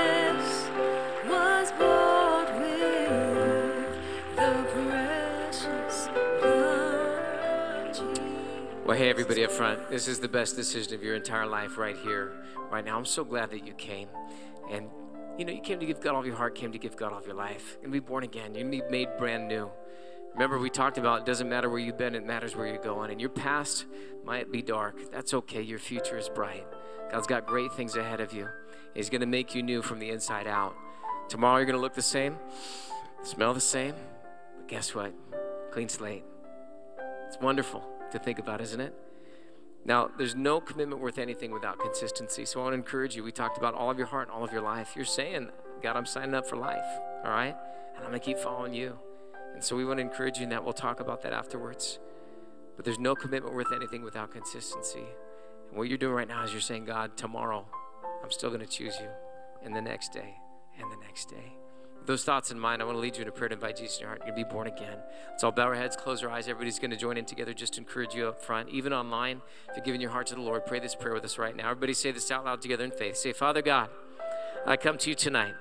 Well, hey, everybody up front. This is the best decision of your entire life right here, right now. I'm so glad that you came. And, you know, you came to give God all of your heart, came to give God all of your life. And be born again. You're going to be made brand new. Remember, we talked about it doesn't matter where you've been, it matters where you're going. And your past might be dark. That's okay. Your future is bright. God's got great things ahead of you. He's going to make you new from the inside out. Tomorrow you're going to look the same, smell the same, but guess what? Clean slate. It's wonderful to think about, isn't it? Now, there's no commitment worth anything without consistency. So I want to encourage you. We talked about all of your heart and all of your life. You're saying, God, I'm signing up for life, all right? And I'm going to keep following you. And so we want to encourage you in that. We'll talk about that afterwards. But there's no commitment worth anything without consistency. And what you're doing right now is you're saying, God, tomorrow, I'm still going to choose you. And the next day, and the next day. With those thoughts in mind, I want to lead you in a prayer to invite Jesus in your heart. You're going to be born again. Let's all bow our heads, close our eyes. Everybody's going to join in together just to encourage you up front. Even online, if you're giving your heart to the Lord, pray this prayer with us right now. Everybody say this out loud together in faith. Say, Father God, I come to you tonight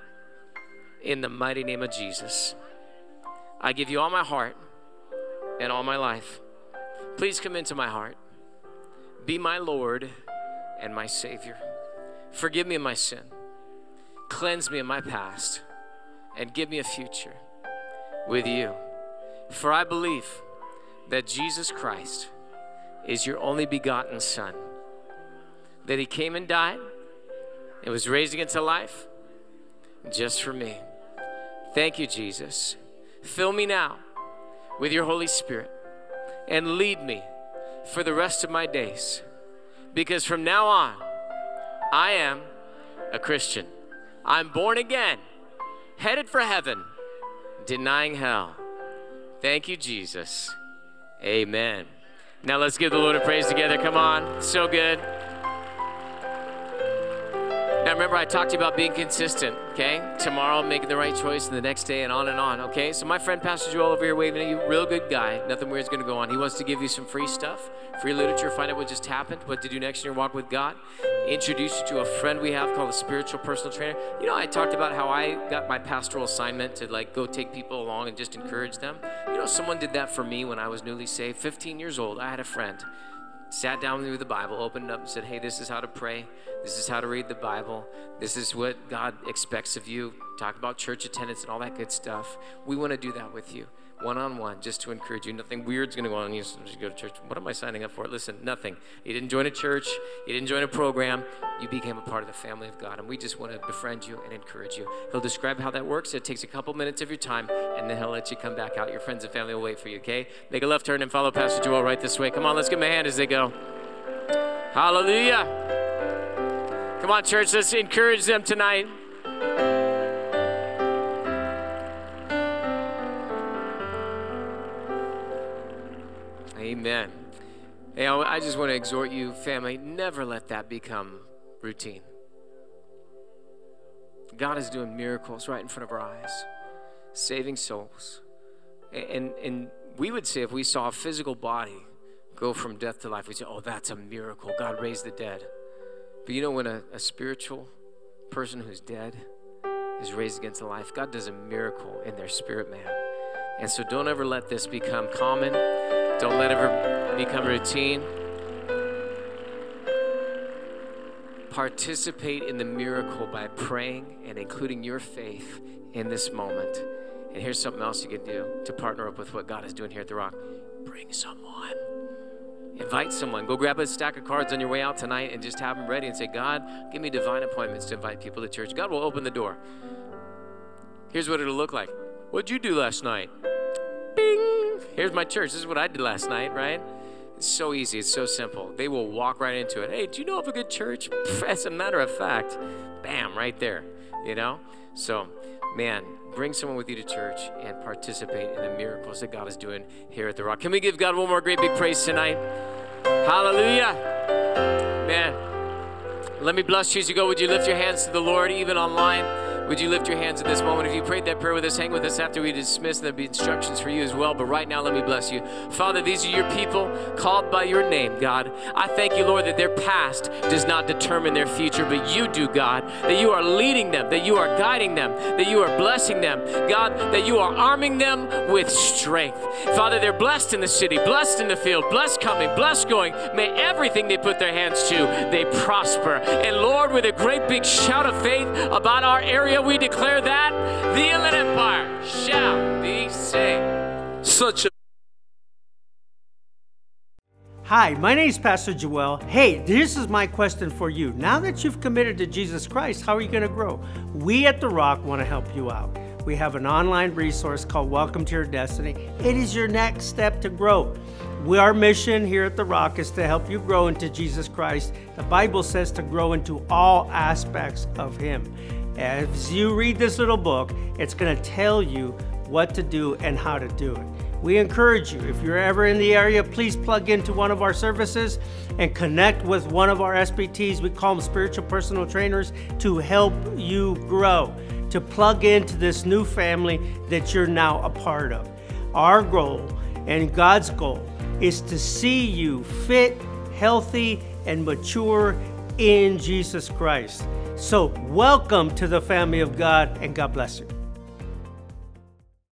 in the mighty name of Jesus. I give you all my heart and all my life. Please come into my heart. Be my Lord and my Savior. Forgive me of my sin. Cleanse me of my past. And give me a future with you. For I believe that Jesus Christ is your only begotten Son. That he came and died and was raised again to life just for me. Thank you, Jesus. Fill me now with your Holy Spirit and lead me for the rest of my days. Because from now on, I am a Christian. I'm born again, headed for heaven, denying hell. Thank you, Jesus. Amen. Now let's give the Lord a praise together. Come on. So good. Now remember, I talked to you about being consistent, okay? Tomorrow, making the right choice, and the next day, and on, okay? So my friend Pastor Joel over here waving at you, real good guy. Nothing weird's going to go on. He wants to give you some free stuff, free literature, find out what just happened, what to do next in your walk with God, introduce you to a friend we have called a spiritual personal trainer. You know, I talked about how I got my pastoral assignment to, like, go take people along and just encourage them. You know, someone did that for me when I was newly saved. 15 years old, I had a friend. sat down with the Bible, opened it up and said, hey, this is how to pray. This is how to read the Bible. This is what God expects of you. Talk about church attendance and all that good stuff. We want to do that with you, one-on-one, just to encourage you. Nothing weird's going to go on. You just go to church. What am I signing up for? Listen, nothing. You didn't join a church. You didn't join a program. You became a part of the family of God, and we just want to befriend you and encourage you. He'll describe how that works. It takes a couple minutes of your time, and then he'll let you come back out. Your friends and family will wait for you, okay? Make a left turn and follow Pastor Joel right this way. Come on, let's give him a hand as they go. Hallelujah. Come on, church, let's encourage them tonight. Amen. Hey, I just want to exhort you, family, never let that become routine. God is doing miracles right in front of our eyes, saving souls. And we would say if we saw a physical body go from death to life, we'd say, oh, that's a miracle. God raised the dead. But you know, when a spiritual person who's dead is raised against the life, God does a miracle in their spirit, man. And so don't ever let this become common. Don't let it ever become routine. Participate in the miracle by praying and including your faith in this moment. And here's something else you can do to partner up with what God is doing here at The Rock. Bring someone. Invite someone. Go grab a stack of cards on your way out tonight and just have them ready and say, God, give me divine appointments to invite people to church. God will open the door. Here's what it'll look like. What'd you do last night? Bing! Here's my church. This is what I did last night, right? It's so easy. It's so simple. They will walk right into it. Hey, do you know of a good church? As a matter of fact, bam, right there, you know? So, man, bring someone with you to church and participate in the miracles that God is doing here at The Rock. Can we give God one more great big praise tonight? Hallelujah. Man, let me bless you as you go. Would you lift your hands to the Lord, even online? Would you lift your hands at this moment? If you prayed that prayer with us, hang with us after we dismiss. There'll be instructions for you as well. But right now, let me bless you. Father, these are your people called by your name, God. I thank you, Lord, that their past does not determine their future, but you do, God. That you are leading them, that you are guiding them, that you are blessing them. God, that you are arming them with strength. Father, they're blessed in the city, blessed in the field, blessed coming, blessed going. May everything they put their hands to, they prosper. And Lord, with a great big shout of faith about our area, we declare that the Inland Empire shall be saved. Such a Hi, my name is Pastor Joel. Hey, this is my question for you. Now that you've committed to Jesus Christ, how are you going to grow? We at The Rock want to help you out. We have an online resource called Welcome to Your Destiny. It is your next step to grow. Our mission here at The Rock is to help you grow into Jesus Christ. The Bible says to grow into all aspects of Him. As you read this little book, it's going to tell you what to do and how to do it. We encourage you, if you're ever in the area, please plug into one of our services and connect with one of our SPTs. We call them spiritual personal trainers, to help you grow, to plug into this new family that you're now a part of. Our goal and God's goal is to see you fit, healthy, and mature in Jesus Christ. So welcome to the family of God, and God bless you.